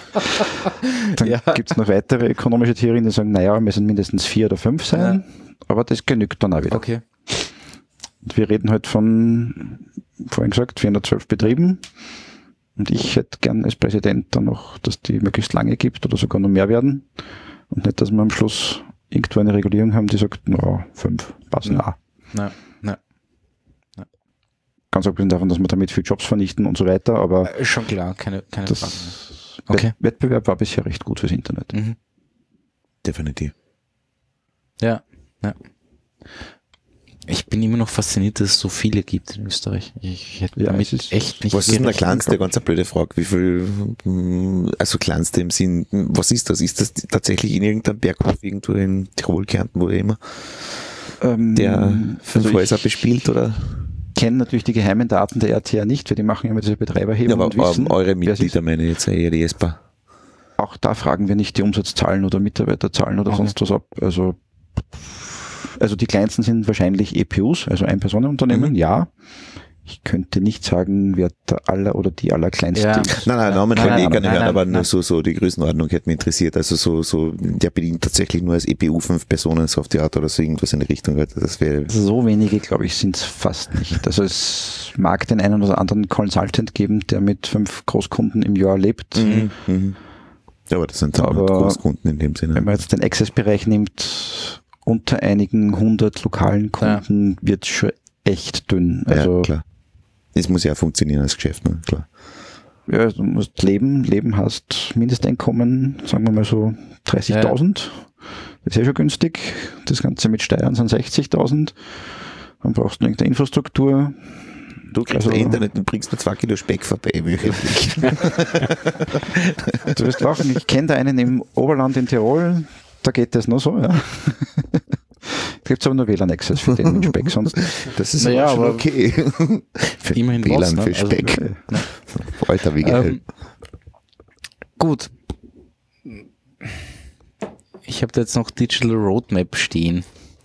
Dann Ja. gibt es noch weitere ökonomische Theorien, die sagen, naja, wir müssen mindestens vier oder fünf sein, aber das genügt dann auch wieder. Okay. Und wir reden halt von, vorhin gesagt, vierhundertzwölf Betrieben. Und ich hätte gern als Präsident dann noch, dass die möglichst lange gibt oder sogar noch mehr werden. Und nicht, dass wir am Schluss irgendwo eine Regulierung haben, die sagt, na, fünf passen Ja. auch. Na, na. Ganz abgesehen davon, dass wir damit viel Jobs vernichten und so weiter, aber Äh, Schon klar, keine, keine Frage. das Okay. Wett- Wettbewerb war bisher recht gut fürs Internet. Mhm. Definitiv. Ja, ja. Ich bin immer noch fasziniert, dass es so viele gibt in Österreich. Ich hätte Ja, damit es ist- echt nicht Was ist denn der gerechnet. kleinste, ganz eine blöde Frage, wie viel, mm, also kleinste im Sinn, was ist das? Ist das tatsächlich in irgendeinem Berghof irgendwo in Tirol, Kärnten, wo immer, Ähm, der fünf also Häuser ich bespielt oder? kenne natürlich die geheimen Daten der R T R nicht, weil die machen immer diese Betreiberhebung Ja, aber und wissen, ähm, eure wer es ist. Mitglieder meine ich jetzt eher die E S P A. Auch da fragen wir nicht die Umsatzzahlen oder Mitarbeiterzahlen oder Okay. sonst was ab. Also, also die kleinsten sind wahrscheinlich E P Us, also Ein-Personen-Unternehmen, Mhm. ja. Ich könnte nicht sagen, wer der aller oder die allerkleinste Ja. ist. Nein, nein, Namen Nein, kann ich eh nein, gar nicht nein, hören, nein, aber nein. nur so, so die Größenordnung hätte mich interessiert. Also so, so, der bedient tatsächlich nur als E P U fünf Personen, so auf die Art oder so irgendwas in die Richtung. Also das wäre, So wenige, glaube ich, sind es fast nicht. Also es mag den einen oder anderen Consultant geben, der mit fünf Großkunden im Jahr lebt. mhm. Mhm. Ja, aber das sind dann Aber- Großkunden in dem Sinne. Wenn man jetzt den Access-Bereich nimmt, unter einigen hundert lokalen Kunden wird es schon echt dünn. Also ja, klar. Das muss ja auch funktionieren als Geschäft, ne? Klar. ja, du musst leben, leben hast Mindesteinkommen, sagen wir mal so dreißigtausend. Das ist ja schon günstig. Das Ganze mit Steuern sind sechzigtausend. Dann brauchst du irgendeine Infrastruktur. Du kriegst Also- ein Internet und bringst mir zwei Kilo Speck vorbei. Du wirst lachen, ich kenne da einen im Oberland in Tirol, da geht das noch so, ja. Da gibt es aber nur W L A N-Access für den mit Speck, sonst nicht. Das ist Naja, aber schon aber okay. Für immerhin W L A was, N ne? für Also- Speck. Äh, Alter, wie geil. Ähm, gut. Ich habe da jetzt noch Digital Roadmap stehen.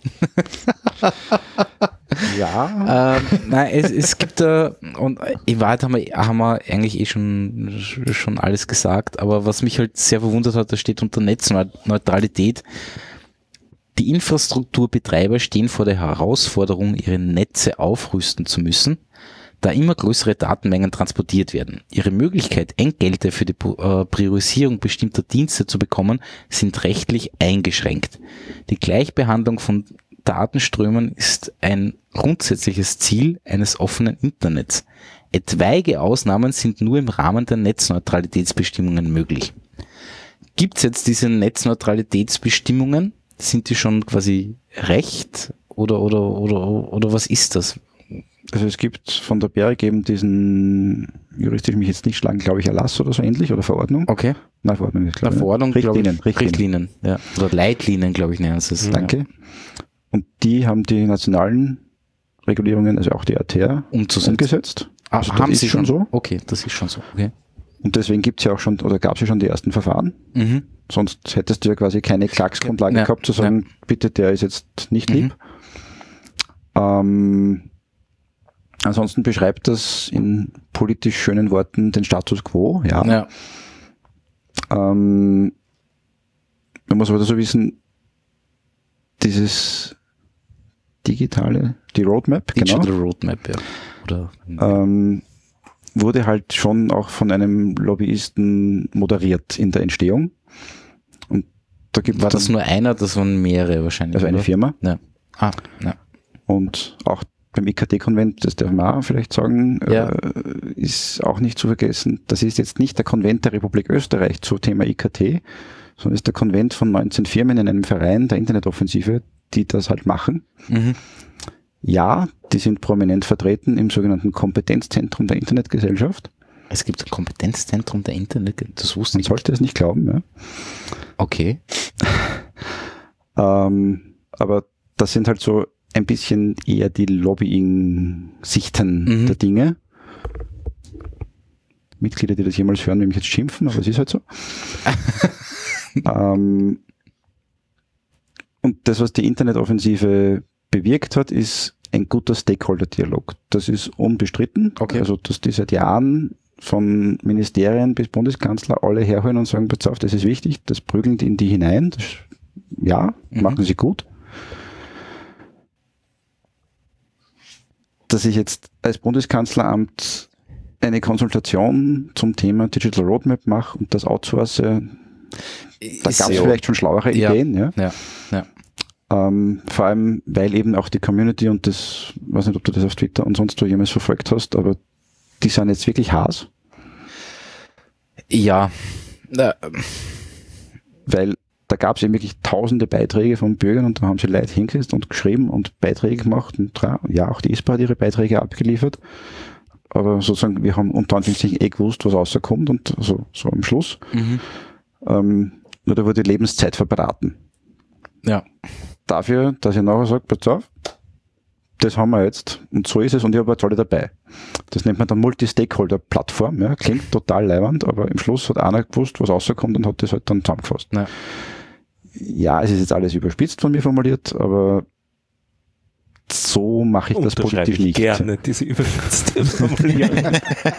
Ja. ähm, nein, es, es gibt da, und in Wahrheit haben wir, haben wir eigentlich eh schon, schon alles gesagt, aber was mich halt sehr verwundert hat, da steht unter Netzneutralität, die Infrastrukturbetreiber stehen vor der Herausforderung, ihre Netze aufrüsten zu müssen, da immer größere Datenmengen transportiert werden. Ihre Möglichkeit, Entgelte für die äh, Priorisierung bestimmter Dienste zu bekommen, sind rechtlich eingeschränkt. Die Gleichbehandlung von Datenströmen ist ein grundsätzliches Ziel eines offenen Internets. Etwaige Ausnahmen sind nur im Rahmen der Netzneutralitätsbestimmungen möglich. Gibt es jetzt diese Netzneutralitätsbestimmungen? Sind die schon quasi Recht oder, oder, oder, oder was ist das? Also es gibt von der B E R G eben diesen, juristisch mich jetzt nicht schlagen, glaube ich, Erlass oder so ähnlich oder Verordnung. Okay. Nein, Verordnung ist Eine klar. Verordnung, glaub Richtlinien, ich, Richtlinien. Richtlinien, ja. Oder Leitlinien, glaube ich, nennen sie es. Danke. Und die haben die nationalen Regulierungen, also auch die R T R, Ja, umzusetzen. umgesetzt. Ah, Also das haben ist sie schon schon so. Okay, das ist schon so. Okay. Und deswegen gibt es ja auch schon, oder gab es ja schon die ersten Verfahren. Mhm. Sonst hättest du ja quasi keine Klagsgrundlage Ja, gehabt, zu sagen, bitte, der ist jetzt nicht Mhm. lieb. Ähm, ansonsten beschreibt das in politisch schönen Worten den Status quo. Ja. Ja. Ähm, man muss aber so wissen, dieses digitale, die Roadmap, Digital genau, Roadmap, ja. Oder, ähm, wurde halt schon auch von einem Lobbyisten moderiert in der Entstehung. Und da gibt war es das nur einer? Das waren mehrere wahrscheinlich. also eine oder? Firma. Ja. Ah, ja. Und auch beim I K T-Konvent, das darf man auch vielleicht sagen, Ja. äh, ist auch nicht zu vergessen, das ist jetzt nicht der Konvent der Republik Österreich zum Thema I K T, sondern ist der Konvent von neunzehn Firmen in einem Verein der Internetoffensive, die das halt machen. Mhm. Ja, die sind prominent vertreten im sogenannten Kompetenzzentrum der Internetgesellschaft. Es gibt ein Kompetenzzentrum der Internet, das wusste Man ich. sollte es nicht glauben, ja. Okay. Ähm, aber das sind halt so ein bisschen eher die Lobbying-Sichten Mhm. der Dinge. Mitglieder, die das jemals hören, will mich jetzt schimpfen, aber es ist halt so. ähm, und das, was die Internetoffensive bewirkt hat, ist ein guter Stakeholder-Dialog. Das ist unbestritten. Okay. Also, dass die seit Jahren von Ministerien bis Bundeskanzler alle herholen und sagen, pass auf, das ist wichtig, das prügeln die in die hinein. Das, ja, Mhm. machen sie gut. Dass ich jetzt als Bundeskanzleramt eine Konsultation zum Thema Digital Roadmap mache und das outsource, da gab es ja- vielleicht schon schlauere Ja. Ideen. Ja. Ja, ja. Ähm, vor allem, weil eben auch die Community und das, weiß nicht, ob du das auf Twitter und sonst wo jemals verfolgt hast, aber die sind jetzt wirklich Haas, Ja. Äh, weil da gab es eben wirklich tausende Beiträge von Bürgern und da haben sie Leute hingesetzt und geschrieben und Beiträge gemacht und tra- ja, auch die I S P A hat ihre Beiträge abgeliefert, aber sozusagen, wir haben unter Anführungszeichen eh gewusst, was rauskommt und so, so am Schluss. mhm. Ähm, nur da wurde Lebenszeit verbraten. Ja. Dafür, dass ich nachher sage, pass auf, das haben wir jetzt und so ist es und ich habe jetzt alle dabei. Das nennt man dann Multi-Stakeholder-Plattform, ja, klingt total leiwand, aber im Schluss hat einer gewusst, was rauskommt und hat das halt dann zusammengefasst. Ja. Ja, es ist jetzt alles überspitzt von mir formuliert, aber so mache ich das Unterschreibe politisch ich nicht. gerne diese überspitzte Formulierung.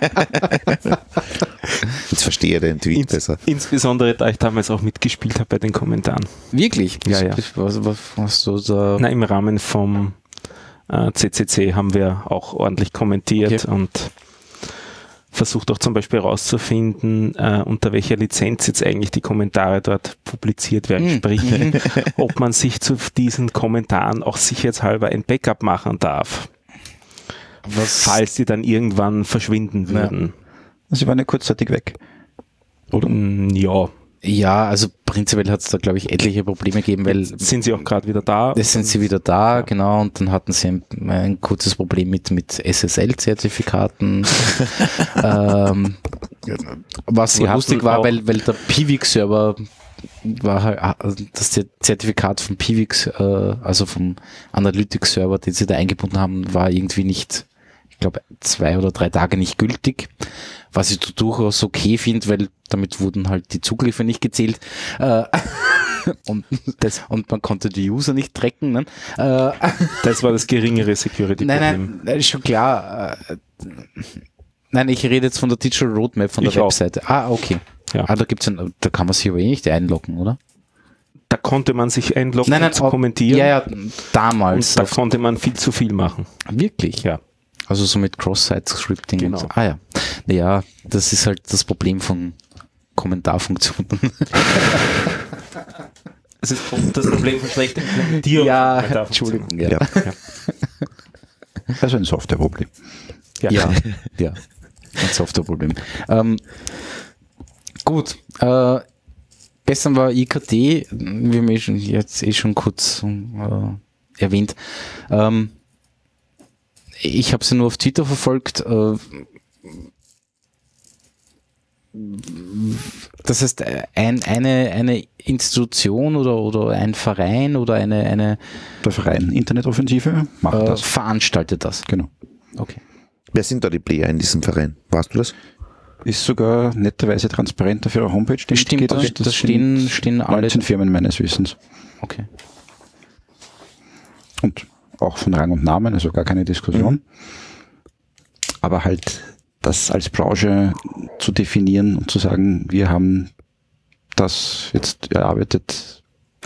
Jetzt verstehe ich den Tweet Ins, besser. insbesondere, da ich damals auch mitgespielt habe bei den Kommentaren. Wirklich? Ja, ja. Was, was, was so da? Na, im Rahmen vom äh, C C C haben wir auch ordentlich kommentiert Okay. und versucht auch zum Beispiel herauszufinden, äh, unter welcher Lizenz jetzt eigentlich die Kommentare dort publiziert werden. Mhm. Sprich, ob man sich zu diesen Kommentaren auch sicherheitshalber ein Backup machen darf, Was? falls die dann irgendwann verschwinden würden. Sie waren ja kurzzeitig weg. Oder? Ja, Ja, also prinzipiell hat es da, glaube ich, etliche Probleme gegeben, weil jetzt sind sie auch gerade wieder da. jetzt sind sie wieder da, genau, und dann hatten sie ein, ein kurzes Problem mit, mit S S L-Zertifikaten. ähm, was Sie sehr hatten lustig war, auch- weil, weil der Pivix-Server war halt, das Zertifikat vom Pivix, äh, also vom Analytics-Server, den sie da eingebunden haben, war irgendwie nicht, ich glaube, zwei oder drei Tage nicht gültig, was ich durchaus okay finde, weil damit wurden halt die Zugriffe nicht gezählt. Äh, und, das, und man konnte die User nicht tracken. Ne? Äh, Das war das geringere Security-Problem. nein, nein, ist schon klar. Äh, nein, ich rede jetzt von der Digital Roadmap, von der Ich auch. Webseite. Ah, okay. Ja. Ah, da gibt's ein, da kann man sich aber eh nicht einloggen, oder? Da konnte man sich einloggen, Nein, nein, zu auch- kommentieren. Ja, ja, damals. Und da auf- konnte man viel zu viel machen. Wirklich? Ja. Also so mit Cross-Site-Scripting. Genau. Und so. Ah ja. Ja, das ist halt das Problem von Kommentarfunktionen. Das ist das Problem von schlechter Implementierung. Ja, von Kommentarfunktionen. Entschuldigung. Ja. Ja. Also ein Softwareproblem. Ja. Ja, ja. Ein Softwareproblem. Ähm, gut. Äh, gestern war I K T, wie wir schon jetzt eh schon kurz äh, erwähnt. Ähm, ich habe sie nur auf Twitter verfolgt. Äh, das heißt, ein, eine, eine Institution oder, oder ein Verein oder eine, eine Der Verein Internetoffensive macht äh, das. veranstaltet das. Genau. Okay. Wer sind da die Player in diesem Verein? Weißt du das? Ist sogar netterweise transparent auf ihrer Homepage. die Stimmt, Mitglieder. das, das stehen, sind stehen alle. neunzehn Firmen meines Wissens. Okay. Und auch von Rang und Namen, also gar keine Diskussion. Aber halt das als Branche zu definieren und zu sagen, wir haben das jetzt erarbeitet.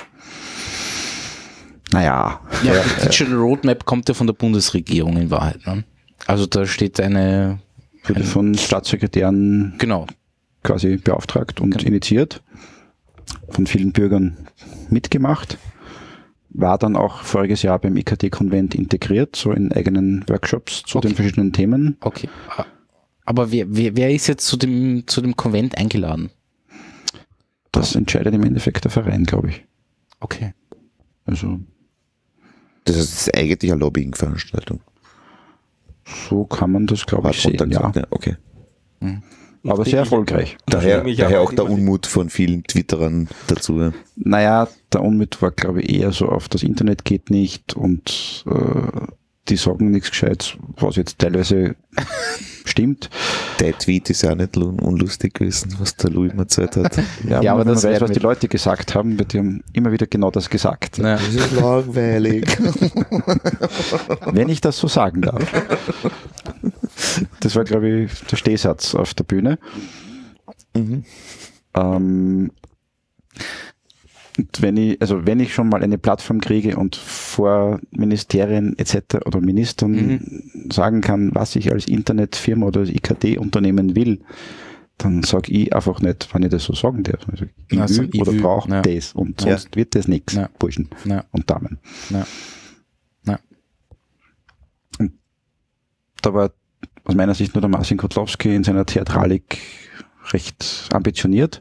Naja. Ja, äh, die Digital Roadmap kommt ja von der Bundesregierung in Wahrheit. Ne? Also da steht eine, wurde von Staatssekretären genau, quasi beauftragt und Genau. initiiert, von vielen Bürgern mitgemacht. war dann auch voriges Jahr beim I K T-Konvent integriert, so in eigenen Workshops zu Okay. den verschiedenen Themen. Okay. Aber wer, wer, wer ist jetzt zu dem, zu dem Konvent eingeladen? Das entscheidet im Endeffekt der Verein, glaube ich. Okay. Also Das heißt, es ist eigentlich eine Lobbying-Veranstaltung. so kann man das, glaube ich, Hat sehen. runter Ja. gesagt, ja. Okay. Aber sehr erfolgreich. Daher, mich daher auch auch der immer die- Unmut von vielen Twitterern dazu. Ja. Naja, der Unmut war, glaube ich, eher so auf das Internet geht nicht und äh, die sagen nichts Gescheites, was jetzt teilweise stimmt. Der Tweet ist ja auch nicht un- unlustig gewesen, was der Louis mir erzählt hat. Ja, Ja, aber aber wenn das man weiß, werden was die wir- Leute gesagt haben, wird die haben immer wieder genau das gesagt. Naja. Das ist langweilig. Wenn ich das so sagen darf. Das war, glaube ich, der Stehsatz auf der Bühne. Mhm. Ähm, und wenn ich, also wenn ich schon mal eine Plattform kriege und vor Ministerien et cetera oder Ministern Mhm. sagen kann, was ich als Internetfirma oder als I K T-Unternehmen will, dann sage ich einfach nicht, wenn ich das so sagen darf. Also ich Also, will ich oder will, brauche ja. das und Ja. sonst wird das nichts, Ja. Burschen Ja. und Damen. Ja. Ja. Und da war aus meiner Sicht nur der Marcin Kotlowski in seiner Theatralik recht ambitioniert.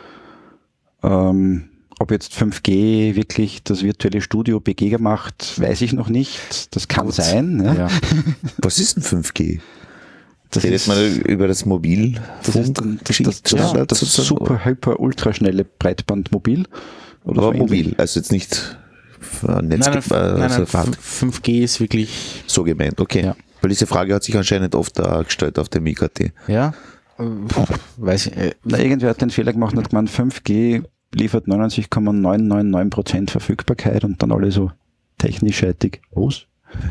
Ähm, ob jetzt fünf G wirklich das virtuelle Studio B G macht, weiß ich noch nicht. Das kann Gut. sein. Ja. Ja. Was ist denn fünf G? Das Redet ist, man über das Mobil? das, ist dann, das, das, das, Ja, das super, hyper, ultraschnelle Breitbandmobil. Oder Aber so ähnlich. mobil, also jetzt nicht äh, Netz, Nein, nein, äh, nein, also nein, Fahrt- fünf G ist wirklich, so gemeint, okay. Ja. Weil diese Frage hat sich anscheinend oft da gestellt auf dem I K T. ja, äh, weiß ich, äh, Na, irgendwer hat den Fehler gemacht und hat gemeint, fünf G liefert neunundneunzig Komma neun neun neun Prozent Verfügbarkeit und dann alle so technisch scheitig. Was?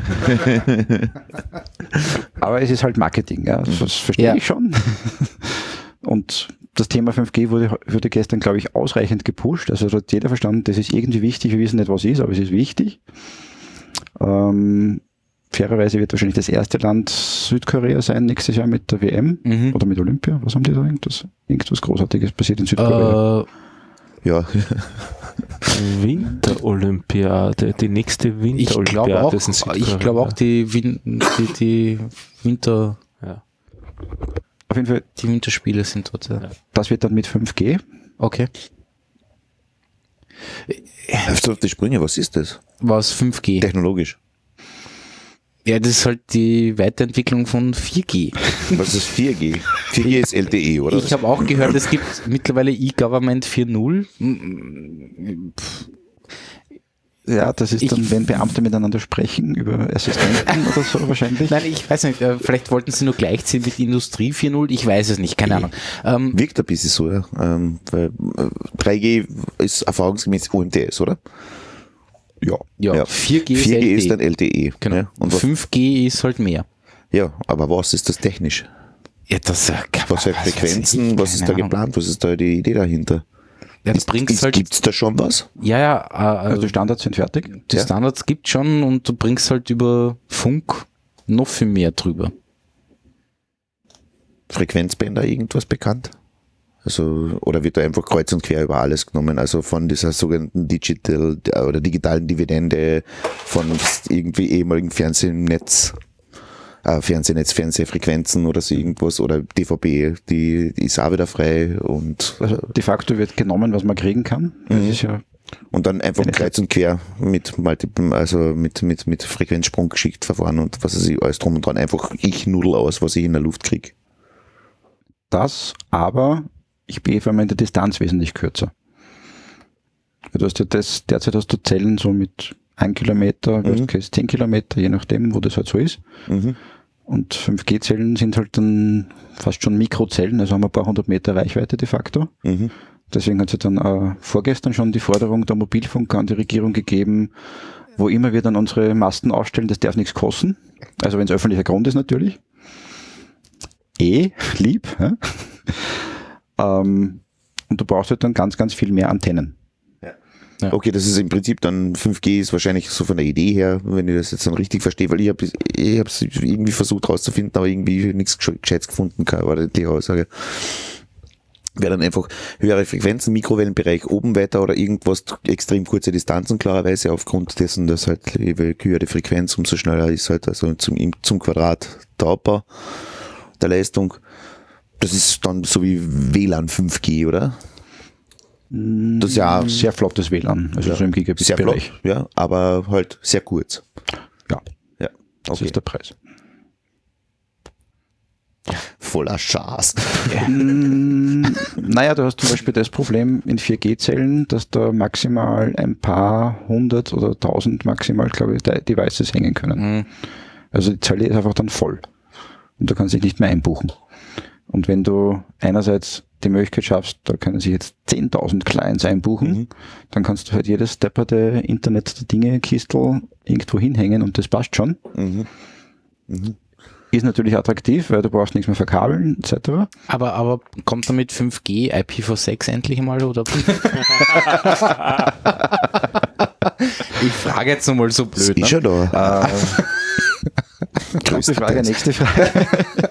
Aber es ist halt Marketing, ja. Das verstehe Ja. ich schon. Und das Thema fünf G wurde, wurde gestern, glaube ich, ausreichend gepusht. Also da hat jeder verstanden, das ist irgendwie wichtig. Wir wissen nicht, was ist, aber es ist wichtig. Ähm, fairerweise wird wahrscheinlich das erste Land Südkorea sein nächstes Jahr mit der W M mhm. oder mit Olympia. Was haben die da? Irgendwas, irgendwas Großartiges passiert in Südkorea? äh, Ja, Winterolympiade, die nächste ich glaube Winterolympiade auch, ist in Südkorea. ich glaube auch die, Win die, die Winter, Ja. Auf jeden Fall, die Winterspiele sind dort. Ja. Ja. das wird dann mit fünf G. Okay. Läufst du auf die Sprünge, was ist das? Was fünf G? Technologisch. Ja, das ist halt die Weiterentwicklung von vier G. Was ist vier G? vier G ist L T E, oder? Ich habe auch gehört, es gibt mittlerweile E-Government vier Punkt null. Ja, das ist Ich- dann, wenn Beamte miteinander sprechen über Assistenten oder so wahrscheinlich. Nein, ich weiß nicht, äh, vielleicht wollten sie nur gleichziehen mit Industrie vier Punkt null, ich weiß es nicht, keine Ahnung. Ähm, Wirkt ein bisschen so, ja. Ähm, weil äh, drei G ist erfahrungsgemäß U M T S, oder? ja, Ja. vier G, vier G ist ist dann L T E. Genau. Ja, und was, fünf G ist halt mehr. ja, aber was ist das technisch? Ja, das, äh, Was für weiß ich, Frequenzen, was ist keine da Ahnung. geplant? Was ist da die Idee dahinter? Ja, du Ist, bringst ist, halt, gibt's da schon was? ja, ja, äh, Also die Standards sind fertig. die ja. Standards gibt schon und du bringst halt über Funk noch viel mehr drüber. Frequenzbänder irgendwas bekannt? Also, oder wird da einfach kreuz und quer über alles genommen? Also von dieser sogenannten Digital oder digitalen Dividende von irgendwie ehemaligen Fernsehnetz, äh, Fernsehnetz, Fernsehfrequenzen oder so irgendwas oder D V B, die, die ist auch wieder frei und, Also de facto wird genommen, was man kriegen kann. Das Mhm. ist ja, und dann einfach Wenn ich- kreuz und quer mit Multiple, also mit, mit, mit Frequenzsprung geschickt verfahren und was weiß ich, alles drum und dran. Einfach ich nudel aus, was ich in der Luft krieg. das, aber ich bin vor allem in der Distanz wesentlich kürzer. Du hast ja das, derzeit hast du Zellen so mit ein Kilometer, Mhm. mhm. zehn Kilometer, je nachdem, wo das halt so ist. Mhm. Und fünf G Zellen sind halt dann fast schon Mikrozellen, also haben ein paar hundert Meter Reichweite de facto. Mhm. Deswegen hat es ja dann äh, vorgestern schon die Forderung der Mobilfunker an die Regierung gegeben, wo immer wir dann unsere Masten aufstellen, das darf nichts kosten. Also wenn es öffentlicher Grund ist natürlich. Eh, lieb. Ja? ähm, und du brauchst halt dann ganz, ganz viel mehr Antennen. Ja. Okay, das ist im Prinzip dann fünf G ist wahrscheinlich so von der Idee her, wenn ich das jetzt dann richtig verstehe, weil ich habe ich habe es irgendwie versucht rauszufinden, aber irgendwie nichts Gescheites gefunden, war die Aussage. wäre dann einfach höhere Frequenzen, Mikrowellenbereich oben weiter oder irgendwas, extrem kurze Distanzen klarerweise aufgrund dessen, dass halt je höher die Frequenz, umso schneller ist halt also zum, zum Quadrat der Abbau der Leistung. Das ist dann so wie W L A N fünf G, oder? Das ist ja sehr flottes W L A N, also ja, so im Gigabit-Bereich. Ja, aber halt sehr kurz. Ja, ja. Das Okay. ist der Preis. Voller Schaß. Mm, naja, du hast zum Beispiel das Problem in vier G-Zellen, dass da maximal ein paar hundert oder tausend maximal, glaube ich, Devices hängen können. Mhm. Also die Zelle ist einfach dann voll. Und du kannst dich nicht mehr einbuchen. Und wenn du einerseits die Möglichkeit schaffst, da können sich jetzt zehntausend Clients einbuchen, mhm. dann kannst du halt jedes depperte Internet der Dinge Kistel irgendwo hinhängen und das passt schon. Mhm. Mhm. Ist natürlich attraktiv, weil du brauchst nichts mehr verkabeln, et cetera. Aber, aber kommt damit fünf G, I P v sechs endlich mal, oder? Ich frage jetzt nochmal so blöd. Ist ne? schon da. Äh, Gute Frage, nächste Frage.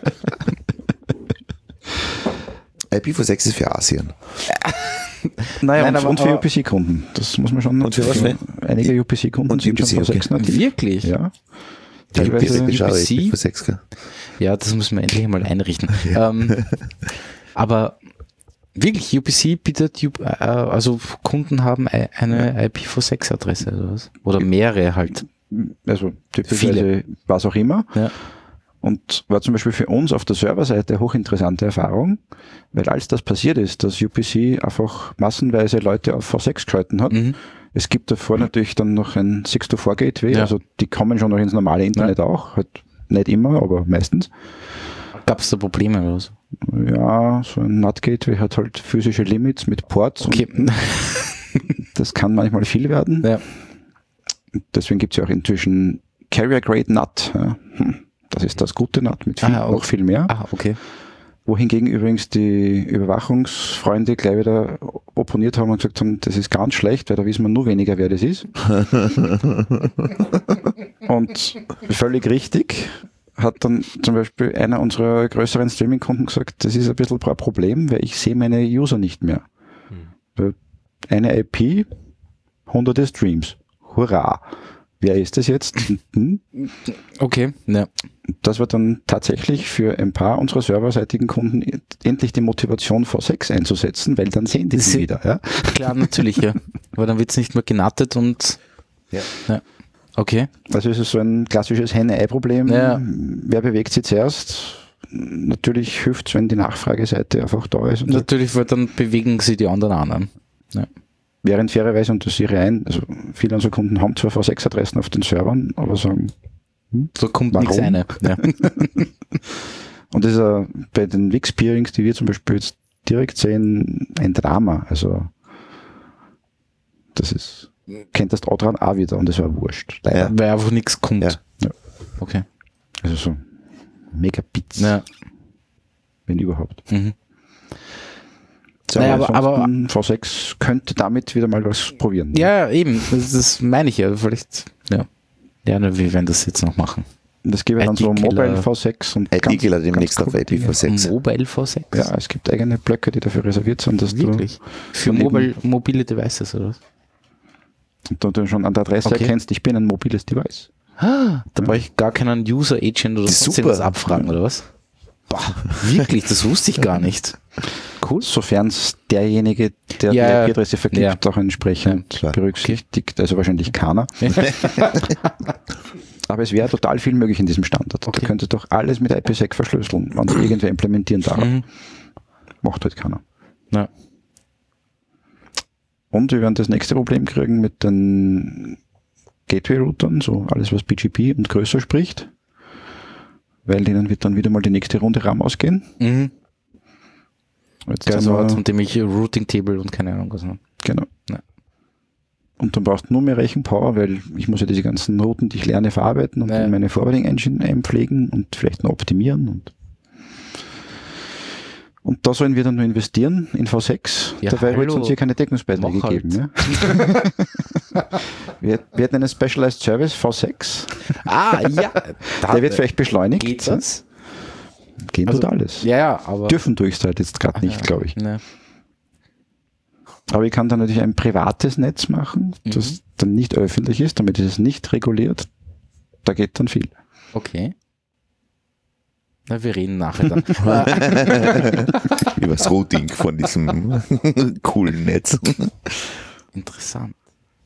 I P v sechs ist für Asien. Naja, Nein, und, aber, und für aber, U P C-Kunden. Das muss man schon. Und für was, ne? Einige U P C-Kunden und sind U P C, schon V sechs okay. nativ. Wirklich? Ja. Die U P C, U P C? I P v sechs, gell? Ja, das müssen wir endlich mal einrichten. ähm, aber wirklich, U P C bietet, äh, also Kunden haben eine I P v sechs Adresse oder was? Oder mehrere halt. Also typischerweise was auch immer. Ja. Und war zum Beispiel für uns auf der Serverseite hochinteressante Erfahrung, weil als das passiert ist, dass U P C einfach massenweise Leute auf V sechs geschalten hat. Mhm. Es gibt davor natürlich dann noch ein six to four Gateway, ja. Also die kommen schon noch ins normale Internet ja. auch, halt nicht immer, aber meistens. Gab es da Probleme oder so? Ja, so ein N A T-Gateway hat halt physische Limits mit Ports. Okay. Und das kann manchmal viel werden. Ja. Deswegen gibt es ja auch inzwischen Carrier-Grade N A T. Ja. Das ist das gute N A T mit viel, ah, okay. noch viel mehr. Ah, okay. Wohingegen übrigens die Überwachungsfreunde gleich wieder opponiert haben und gesagt haben, das ist ganz schlecht, weil da wissen wir nur weniger, wer das ist. Und völlig richtig hat dann zum Beispiel einer unserer größeren Streaming-Kunden gesagt, das ist ein bisschen ein Problem, weil ich sehe meine User nicht mehr. Hm. Eine I P, hunderte Streams. Hurra! Wer ist das jetzt? Hm? Okay, ja. Das war dann tatsächlich für ein paar unserer serverseitigen Kunden endlich die Motivation, V sechs einzusetzen, weil dann sehen die sie wieder. Ja? Klar, natürlich, ja. Aber dann wird es nicht mehr genattet und ja. ja. Okay. Also ist es so ein klassisches Henne-Ei-Problem. Ja. Wer bewegt sich zuerst? Natürlich hilft es, wenn die Nachfrageseite einfach da ist. Und natürlich, weil dann bewegen sie die anderen an. Ja. Während fairerweise, und das sehe ich ein, also viele unserer Kunden haben zwar V sechs Adressen auf den Servern, aber sagen, hm, so kommt warum? nichts rein. Ja. Und das ist uh, bei den Wix-Peerings, die wir zum Beispiel jetzt direkt sehen, ein Drama. Also das ist, kennt das Outran auch wieder und das war wurscht. Ja, weil einfach nichts kommt. Ja. Ja. Okay. Also so Megabits, ja. wenn überhaupt. Mhm. So, naja, aber, aber V sechs könnte damit wieder mal was probieren. Ja, eben, das, das meine ich ja. Vielleicht, ja. Ja, wir werden das jetzt noch machen. Das gibt dann so Mobile V sechs und I T-Killer demnächst auf I P v sechs. Mobile V sechs? Ja, es gibt eigene Blöcke, die dafür reserviert sind. Dass Wirklich? Du für mobile, mobile Devices oder was? Und du dann schon an der Adresse okay. erkennst, ich bin ein mobiles Device. Ah, da ja. brauche ich gar keinen User Agent oder sonst abfragen, oder was? Boah, wirklich, das wusste ich gar nicht. Cool. Sofern es derjenige, der ja, die I P-Adresse vergibt, ja. auch entsprechend ja, berücksichtigt, okay. Also wahrscheinlich keiner. Aber es wäre total viel möglich in diesem Standard. Okay. Da könnte doch alles mit I P sec verschlüsseln, wenn es irgendwer implementieren darf. Mhm. Macht halt keiner. Ja. Und wir werden das nächste Problem kriegen mit den Gateway-Routern, so alles, was B G P und größer spricht, weil denen wird dann wieder mal die nächste Runde RAM ausgehen. Mhm. Jetzt das war von dem ich Routing Table und keine Ahnung was. Ne? Genau. Ja. Und dann brauchst du nur mehr Rechenpower, weil ich muss ja diese ganzen Routen, die ich lerne, verarbeiten und ja. in meine Forwarding Engine einpflegen und vielleicht noch optimieren. Und, und da sollen wir dann nur investieren in V sechs. Ja, dabei wird es uns hier keine Deckungsbeiträge halt. geben. Ja? wir, wir hätten einen Specialized Service V sechs. Ah, ja. Der wird vielleicht beschleunigt. Geht das? Gehen Also, tut alles. Ja, ja, aber. Dürfen tue ich es halt jetzt gerade nicht, ja, glaube ich. Ne. Aber ich kann dann natürlich ein privates Netz machen, das Mhm. dann nicht öffentlich ist, damit ist es nicht reguliert. Da geht dann viel. Okay. Na, wir reden nachher dann. Über das Routing von diesem coolen Netz. Interessant.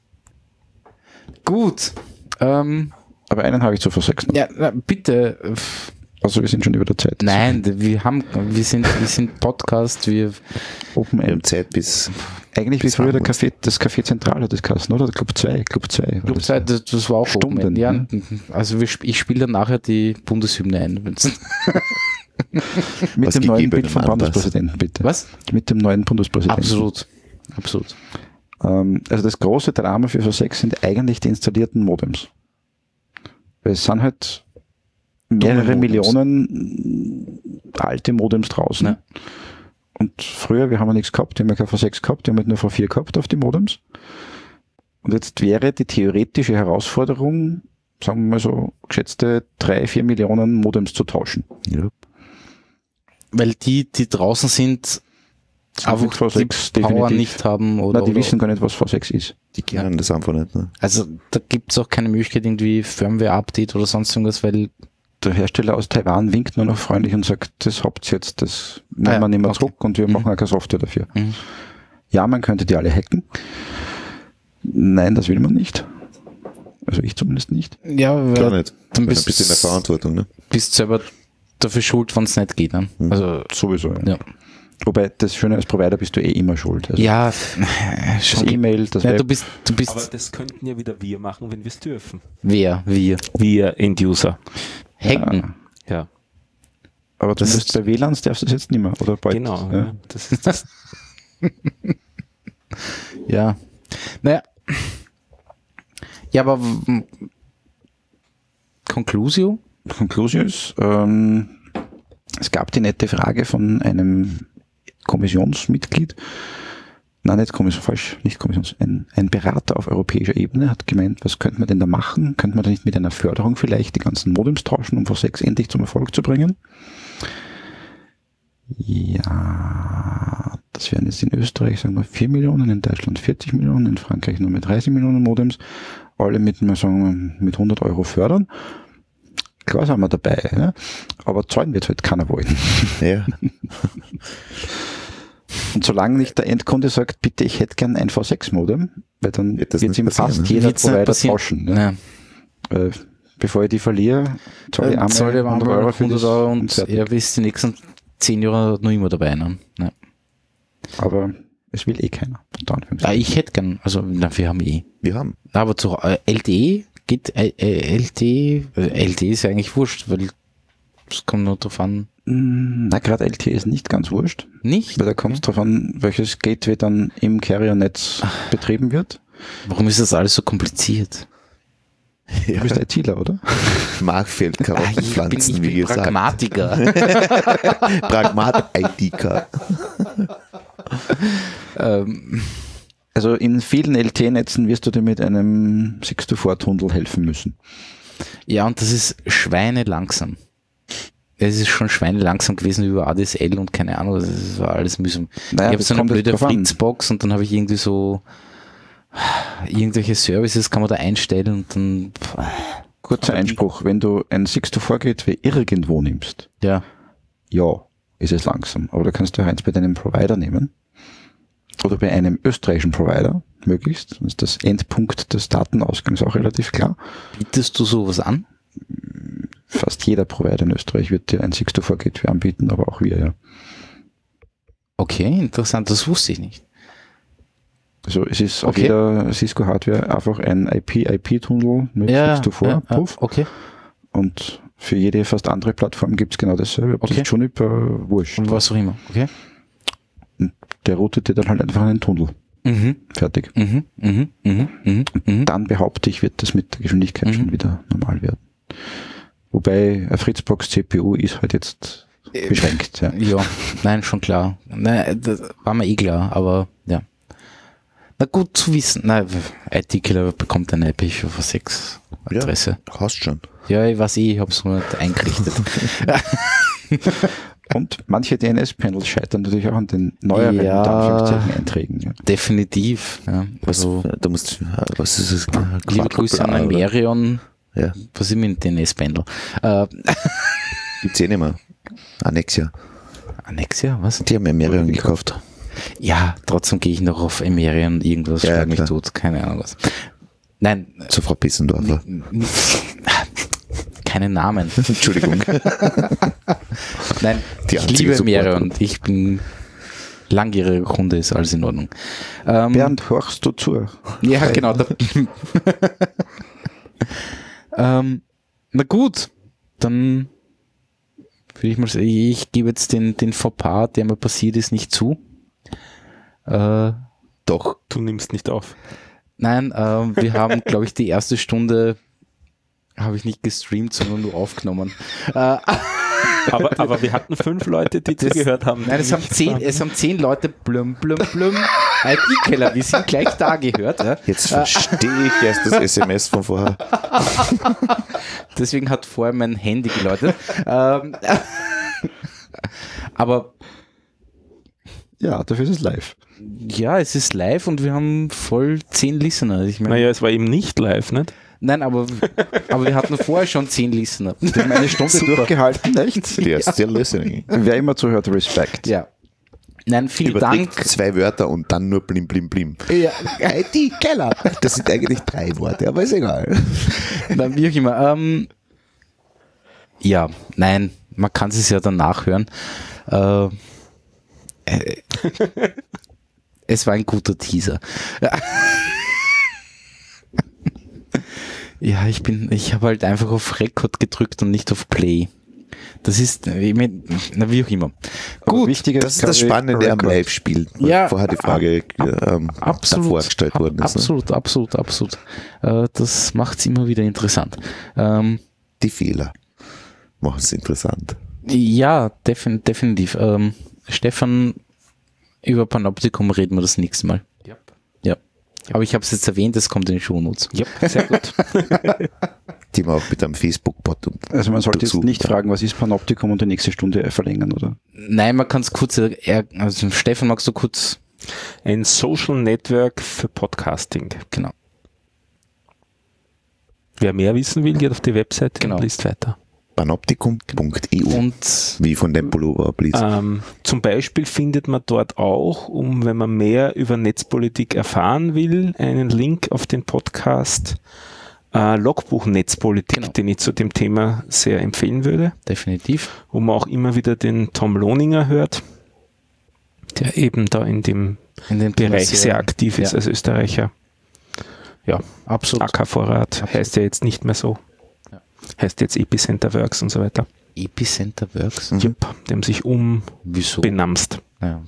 Gut. Ähm, Aber einen habe ich zu versechsen. ja, na, bitte. Also wir sind schon über der Zeit. Nein, wir haben, wir sind, wir sind Podcast, wir. Open Wir haben End. Zeit bis. Eigentlich wie bis früher der Hamburg. Café, das Café Zentral hat das Kassen, oder? Club zwei. Club zwei. war Club das. zwei, das, das war auch Stunden, Open End. Ja, ne? also wir, sp- ich spiele dann nachher die Bundeshymne ein. wenn's- Mit Was dem neuen gegebenem Bild vom Anlass. Bundespräsidenten, bitte. Was? Mit dem neuen Bundespräsidenten. Absolut. Absolut. Ähm, also das große Drama für V sechs sind eigentlich die installierten Modems. Weil es sind halt mehrere Modems. Millionen alte Modems draußen. Ja. Und früher, wir haben ja nichts gehabt, die haben ja kein V sechs gehabt, die haben halt nur V vier gehabt auf die Modems. Und jetzt wäre die theoretische Herausforderung, sagen wir mal so, geschätzte drei, vier Millionen Modems zu tauschen. Ja. Weil die, die draußen sind, einfach mit V sechs die Power definitiv. nicht haben oder, Nein, die oder wissen gar nicht, was V sechs ist. Die kennen das einfach nicht. Ne? also da gibt es auch keine Möglichkeit irgendwie Firmware-Update oder sonst irgendwas, weil Der Hersteller aus Taiwan winkt nur noch freundlich und sagt, das habt ihr jetzt, das nehmen Ah ja, wir nicht mehr okay. zurück und wir Mhm. machen auch keine Software dafür. Mhm. Ja, man könnte die alle hacken. Nein, das will man nicht. Also ich zumindest nicht. ja, Gar weil nicht. dann Weil ein bist bisschen in der Verantwortung. Ne? bist selber dafür schuld, wenn es nicht geht. Ne? Mhm. Also Sowieso. Ja. ja, Wobei, das Schöne als Provider bist du eh immer schuld. Also ja das schon. E-Mail, das Ja, Web. du bist, du Aber bist das könnten ja wieder wir machen, wenn wir es dürfen. wer, wir. Wir End-User. Hacken. Ja, aber das zumindest bei W L A Ns darfst du es jetzt nicht mehr. Oder bald. genau. Ja. Ja. Das ist das. Ja. Naja. Ja, aber w- Conclusio? Conclusio ist, ähm, es gab die nette Frage von einem Kommissionsmitglied, nein, nicht Kommission, falsch, nicht Kommissions, ein, ein Berater auf europäischer Ebene hat gemeint, was könnte man denn da machen? Könnte man da nicht mit einer Förderung vielleicht die ganzen Modems tauschen, um V sechs endlich zum Erfolg zu bringen? Ja, das wären jetzt in Österreich, sagen wir, vier Millionen, in Deutschland vierzig Millionen, in Frankreich nur mit dreißig Millionen Modems, alle mit, mal sagen wir, mit hundert Euro fördern. Klar sind wir dabei, ja? Aber zahlen wird halt keiner wollen. Ja. Und solange nicht der Endkunde sagt, bitte, ich hätte gern ein V sechs Modem, weil dann Wird das wird nicht ihm passieren, fast ne? jeder Wird's nicht Provider passieren. tauschen. Ne? Ja. Äh, bevor ich die verliere, zahle ich Äh, einmal zahl ich hundert einmal Euro für hundert das Euro und fertig. er ist die nächsten zehn Jahre noch immer dabei. Ne? Ja. Aber es will eh keiner. unter Ah, Anführungszeichen. ich hätte gern, also na, wir haben eh. Wir haben. Na, aber zu äh, L T E geht, äh, äh, L T E, äh, L T E ist ja eigentlich wurscht, weil es kommt nur drauf an. Mm, Na, gerade L T E ist nicht ganz wurscht, Nicht? weil da kommt es drauf an, welches Gateway dann im Carrier-Netz betrieben wird. Warum ist das alles so kompliziert? Du bist ITler, oder? Machfeld, Ah, ich bin, Karottenpflanzen, ich wie bin gesagt. Pragmatiker. Pragmat-I T-K. ähm, Also in vielen L T E-Netzen wirst du dir mit einem six to four Tunnel helfen müssen. ja, und das ist schweinelangsam. Es ist schon schweinelangsam gewesen über A D S L und keine Ahnung, das war alles mühsam. Naja, ich habe das so eine kommt jetzt blöde drauf an. Fritzbox und dann habe ich irgendwie so irgendwelche Services kann man da einstellen und dann Kurzer Aber die- Einspruch, wenn du ein six to four Gateway irgendwo nimmst, ja, ja, ist es langsam. Aber da kannst du eins bei deinem Provider nehmen. Oder bei einem österreichischen Provider, möglichst. Dann ist das Endpunkt des Datenausgangs auch relativ klar. bietest du sowas an? Fast jeder Provider in Österreich wird dir ein six to four Gateway anbieten, aber auch wir, ja. Okay, interessant, das wusste ich nicht. Also es ist auf Okay. jeder Cisco-Hardware einfach ein I P-I P-Tunnel mit six to four, ja, ja, puff. okay. Und für jede fast andere Plattform gibt es genau dasselbe. Ob Okay. das ist Juniper, wurscht. Und was auch immer, okay. Der routet dir dann halt einfach einen Tunnel. Mhm, Fertig. mhm, mhm, mhm, mhm, mhm. Dann behaupte ich, wird das mit der Geschwindigkeit Mhm. schon wieder normal werden. Wobei eine Fritzbox C P U ist halt jetzt beschränkt. Ja. Ja, nein, schon klar. Nein, das war mir eh klar, aber ja. Na gut zu wissen. Nein, I T-Killer bekommt eine I P v sechs Adresse. Ja, hast schon. Ja, ich weiß eh, ich habe es nur nicht eingerichtet. Und manche D N S-Panels scheitern natürlich auch an den neueren Ja. unter Anführungszeichen Einträgen. Ja. Definitiv. Ja. Was, Also, da musst, was ist das? liebe Grüße an Quadruple A, oder? Merion. Ja, Was ist mit dem D N S-Bändel? Äh, gibt's eh nicht mehr. Annexia. Annexia, was? Die haben ja mehrere gekauft. Ja, trotzdem gehe ich noch auf Emerion irgendwas, Ja, ja, mich klar. tut, keine Ahnung was. Nein, Zur Frau Pissendorfer. n- n- keine Namen. Entschuldigung. Nein, Die ich einzige liebe Supporter. Emerion. Ich bin langjähriger Kunde, ist alles in Ordnung. Ähm, Bernd, horchst du zu? Ja, genau. Da, ähm, na gut, dann würde ich mal sagen, ich gebe jetzt den, den Fauxpas, der mir passiert ist, nicht zu. Äh, Doch. Du nimmst nicht auf. nein, äh, wir haben, glaube ich, die erste Stunde habe ich nicht gestreamt, sondern nur aufgenommen. Äh, Aber, aber wir hatten fünf Leute, die zugehört haben. Nein, es haben zehn, es haben zehn Leute blum, blum, blum. I T-Keller, wir sind gleich da gehört. Ja. Jetzt verstehe ich erst das S M S von vorher. Deswegen hat vorher mein Handy geläutet. Ähm, aber Ja, dafür ist es live. ja, es ist live und wir haben voll zehn Listener. Ich meine, Naja, es war eben nicht live, nicht? nein, aber, aber wir hatten vorher schon zehn Listener. Wir haben eine Stunde durchgehalten, echt? They are still listening. Wer immer zuhört, Respekt. Ja. Nein, vielen Überträgt Dank. zwei Wörter und dann nur blim blim blim. Ja, I T-Keller. Das sind eigentlich drei Worte, aber ist egal. nein, wie auch immer. Ähm, ja, nein, man kann es ja dann nachhören. Äh, äh, es war ein guter Teaser. Ja. Ja, ich bin, ich habe halt einfach auf Record gedrückt und nicht auf Play. Das ist, ich mein, na wie auch immer. Aber Gut, wichtig Das ist das Spannende am Live-Spiel. weil Ja, vorher die Frage ähm, absolut, davor gestellt ab- worden ist. Ne? absolut, absolut, absolut. Äh, das macht es immer wieder interessant. Ähm, Die Fehler machen es interessant. ja, defin definitiv. Ähm, Stefan, über Panoptikum reden wir das nächste Mal. Ja. Ja. Aber ich habe es jetzt erwähnt, es kommt in den Shownotes. Ja, sehr gut. Die wir auch mit einem Facebook-Bot und Also man sollte jetzt dazu- nicht fragen, was ist Panoptikum und die nächste Stunde verlängern, oder? Nein, man kann es kurz, er, also Stefan, magst du kurz, Ein Social Network für Podcasting. genau. Wer mehr wissen will, geht auf die Webseite Genau. und liest weiter. panoptikum punkt e u. Und Wie von dem Pullover abliest. Ähm, zum Beispiel findet man dort auch, um wenn man mehr über Netzpolitik erfahren will, einen Link auf den Podcast äh, Logbuch Netzpolitik, Genau. den ich zu dem Thema sehr empfehlen würde, definitiv. wo man auch immer wieder den Tom Lohninger hört, der eben da in dem In dem Bereich sehr aktiv ist ja. als Österreicher. Ja, Absolut. A K-Vorrat Absolut. heißt ja jetzt nicht mehr so. Ja. Heißt jetzt Epicenter Works und so weiter. Epicenter Works. Mhm. Jupp, die haben sich Wieso? umbenamst. Ja.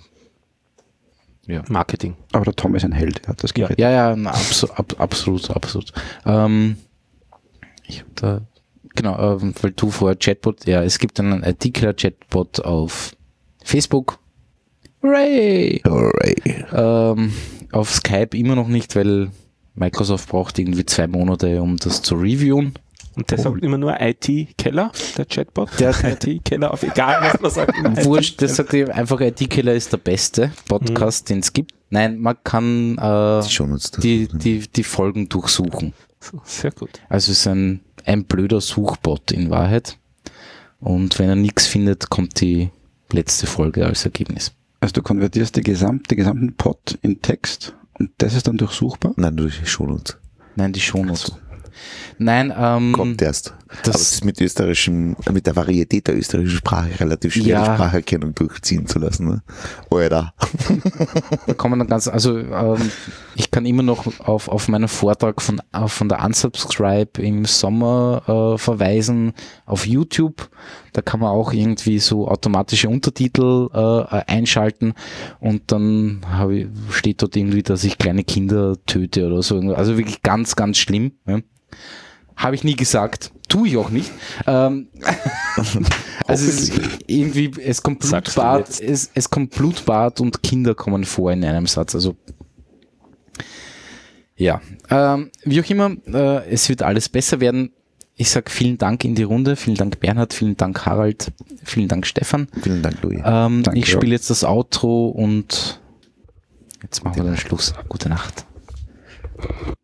Ja. Marketing. Aber der Tom ist ein Held, er hat das Ja. gerettet. Ja, ja, na, abso ab, absolut, absolut. Ähm, ich hab da, genau, ähm, weil du vorher Chatbot, ja, es gibt einen I T-Killer-Chatbot auf Facebook. Hooray! Hooray. Ähm, auf Skype immer noch nicht, weil Microsoft braucht irgendwie zwei Monate, um das zu reviewen. Und der sagt immer nur I T-Keller, der Chatbot. Der- I T-Keller, auf egal was man sagt. immer Wurscht, das sagt ihr einfach, I T-Killer ist der beste Podcast, den es gibt. Nein, man kann äh, Die schon uns das. die, die, die Folgen durchsuchen. So, sehr gut. Also es ist ein, ein blöder Suchbot in Wahrheit. Und wenn er nichts findet, kommt die letzte Folge als Ergebnis. Also du konvertierst die gesamte, den gesamten Pod in Text und das ist dann durchsuchbar? Nein, durch schon uns. Nein, die Shownotes. Nein, ähm, Kommt erst. das- Aber es ist mit österreichischen, mit der Varietät der österreichischen Sprache relativ schwer, Ja. die Spracherkennung durchziehen zu lassen. Ne? Alter. da kommen dann ganz, also ähm, ich kann immer noch auf, auf meinen Vortrag von, äh, von der Unsubscribe im Sommer äh, verweisen auf YouTube. Da kann man auch irgendwie so automatische Untertitel äh, einschalten und dann hab ich, steht dort irgendwie, dass ich kleine Kinder töte oder so. Also wirklich ganz, ganz schlimm. Ja. Habe ich nie gesagt. Tue ich auch nicht. Ähm, also es ist irgendwie, es kommt Sagst du Blutbad, jetzt. es, es kommt Blutbad und Kinder kommen vor in einem Satz. Also ja, ähm, wie auch immer, äh, es wird alles besser werden. ich sage vielen Dank in die Runde, vielen Dank Bernhard, vielen Dank Harald, vielen Dank Stefan. Vielen Dank, Louis. Ähm, Danke, ich spiele jetzt das Outro und jetzt machen wir den Schluss. Gute Nacht.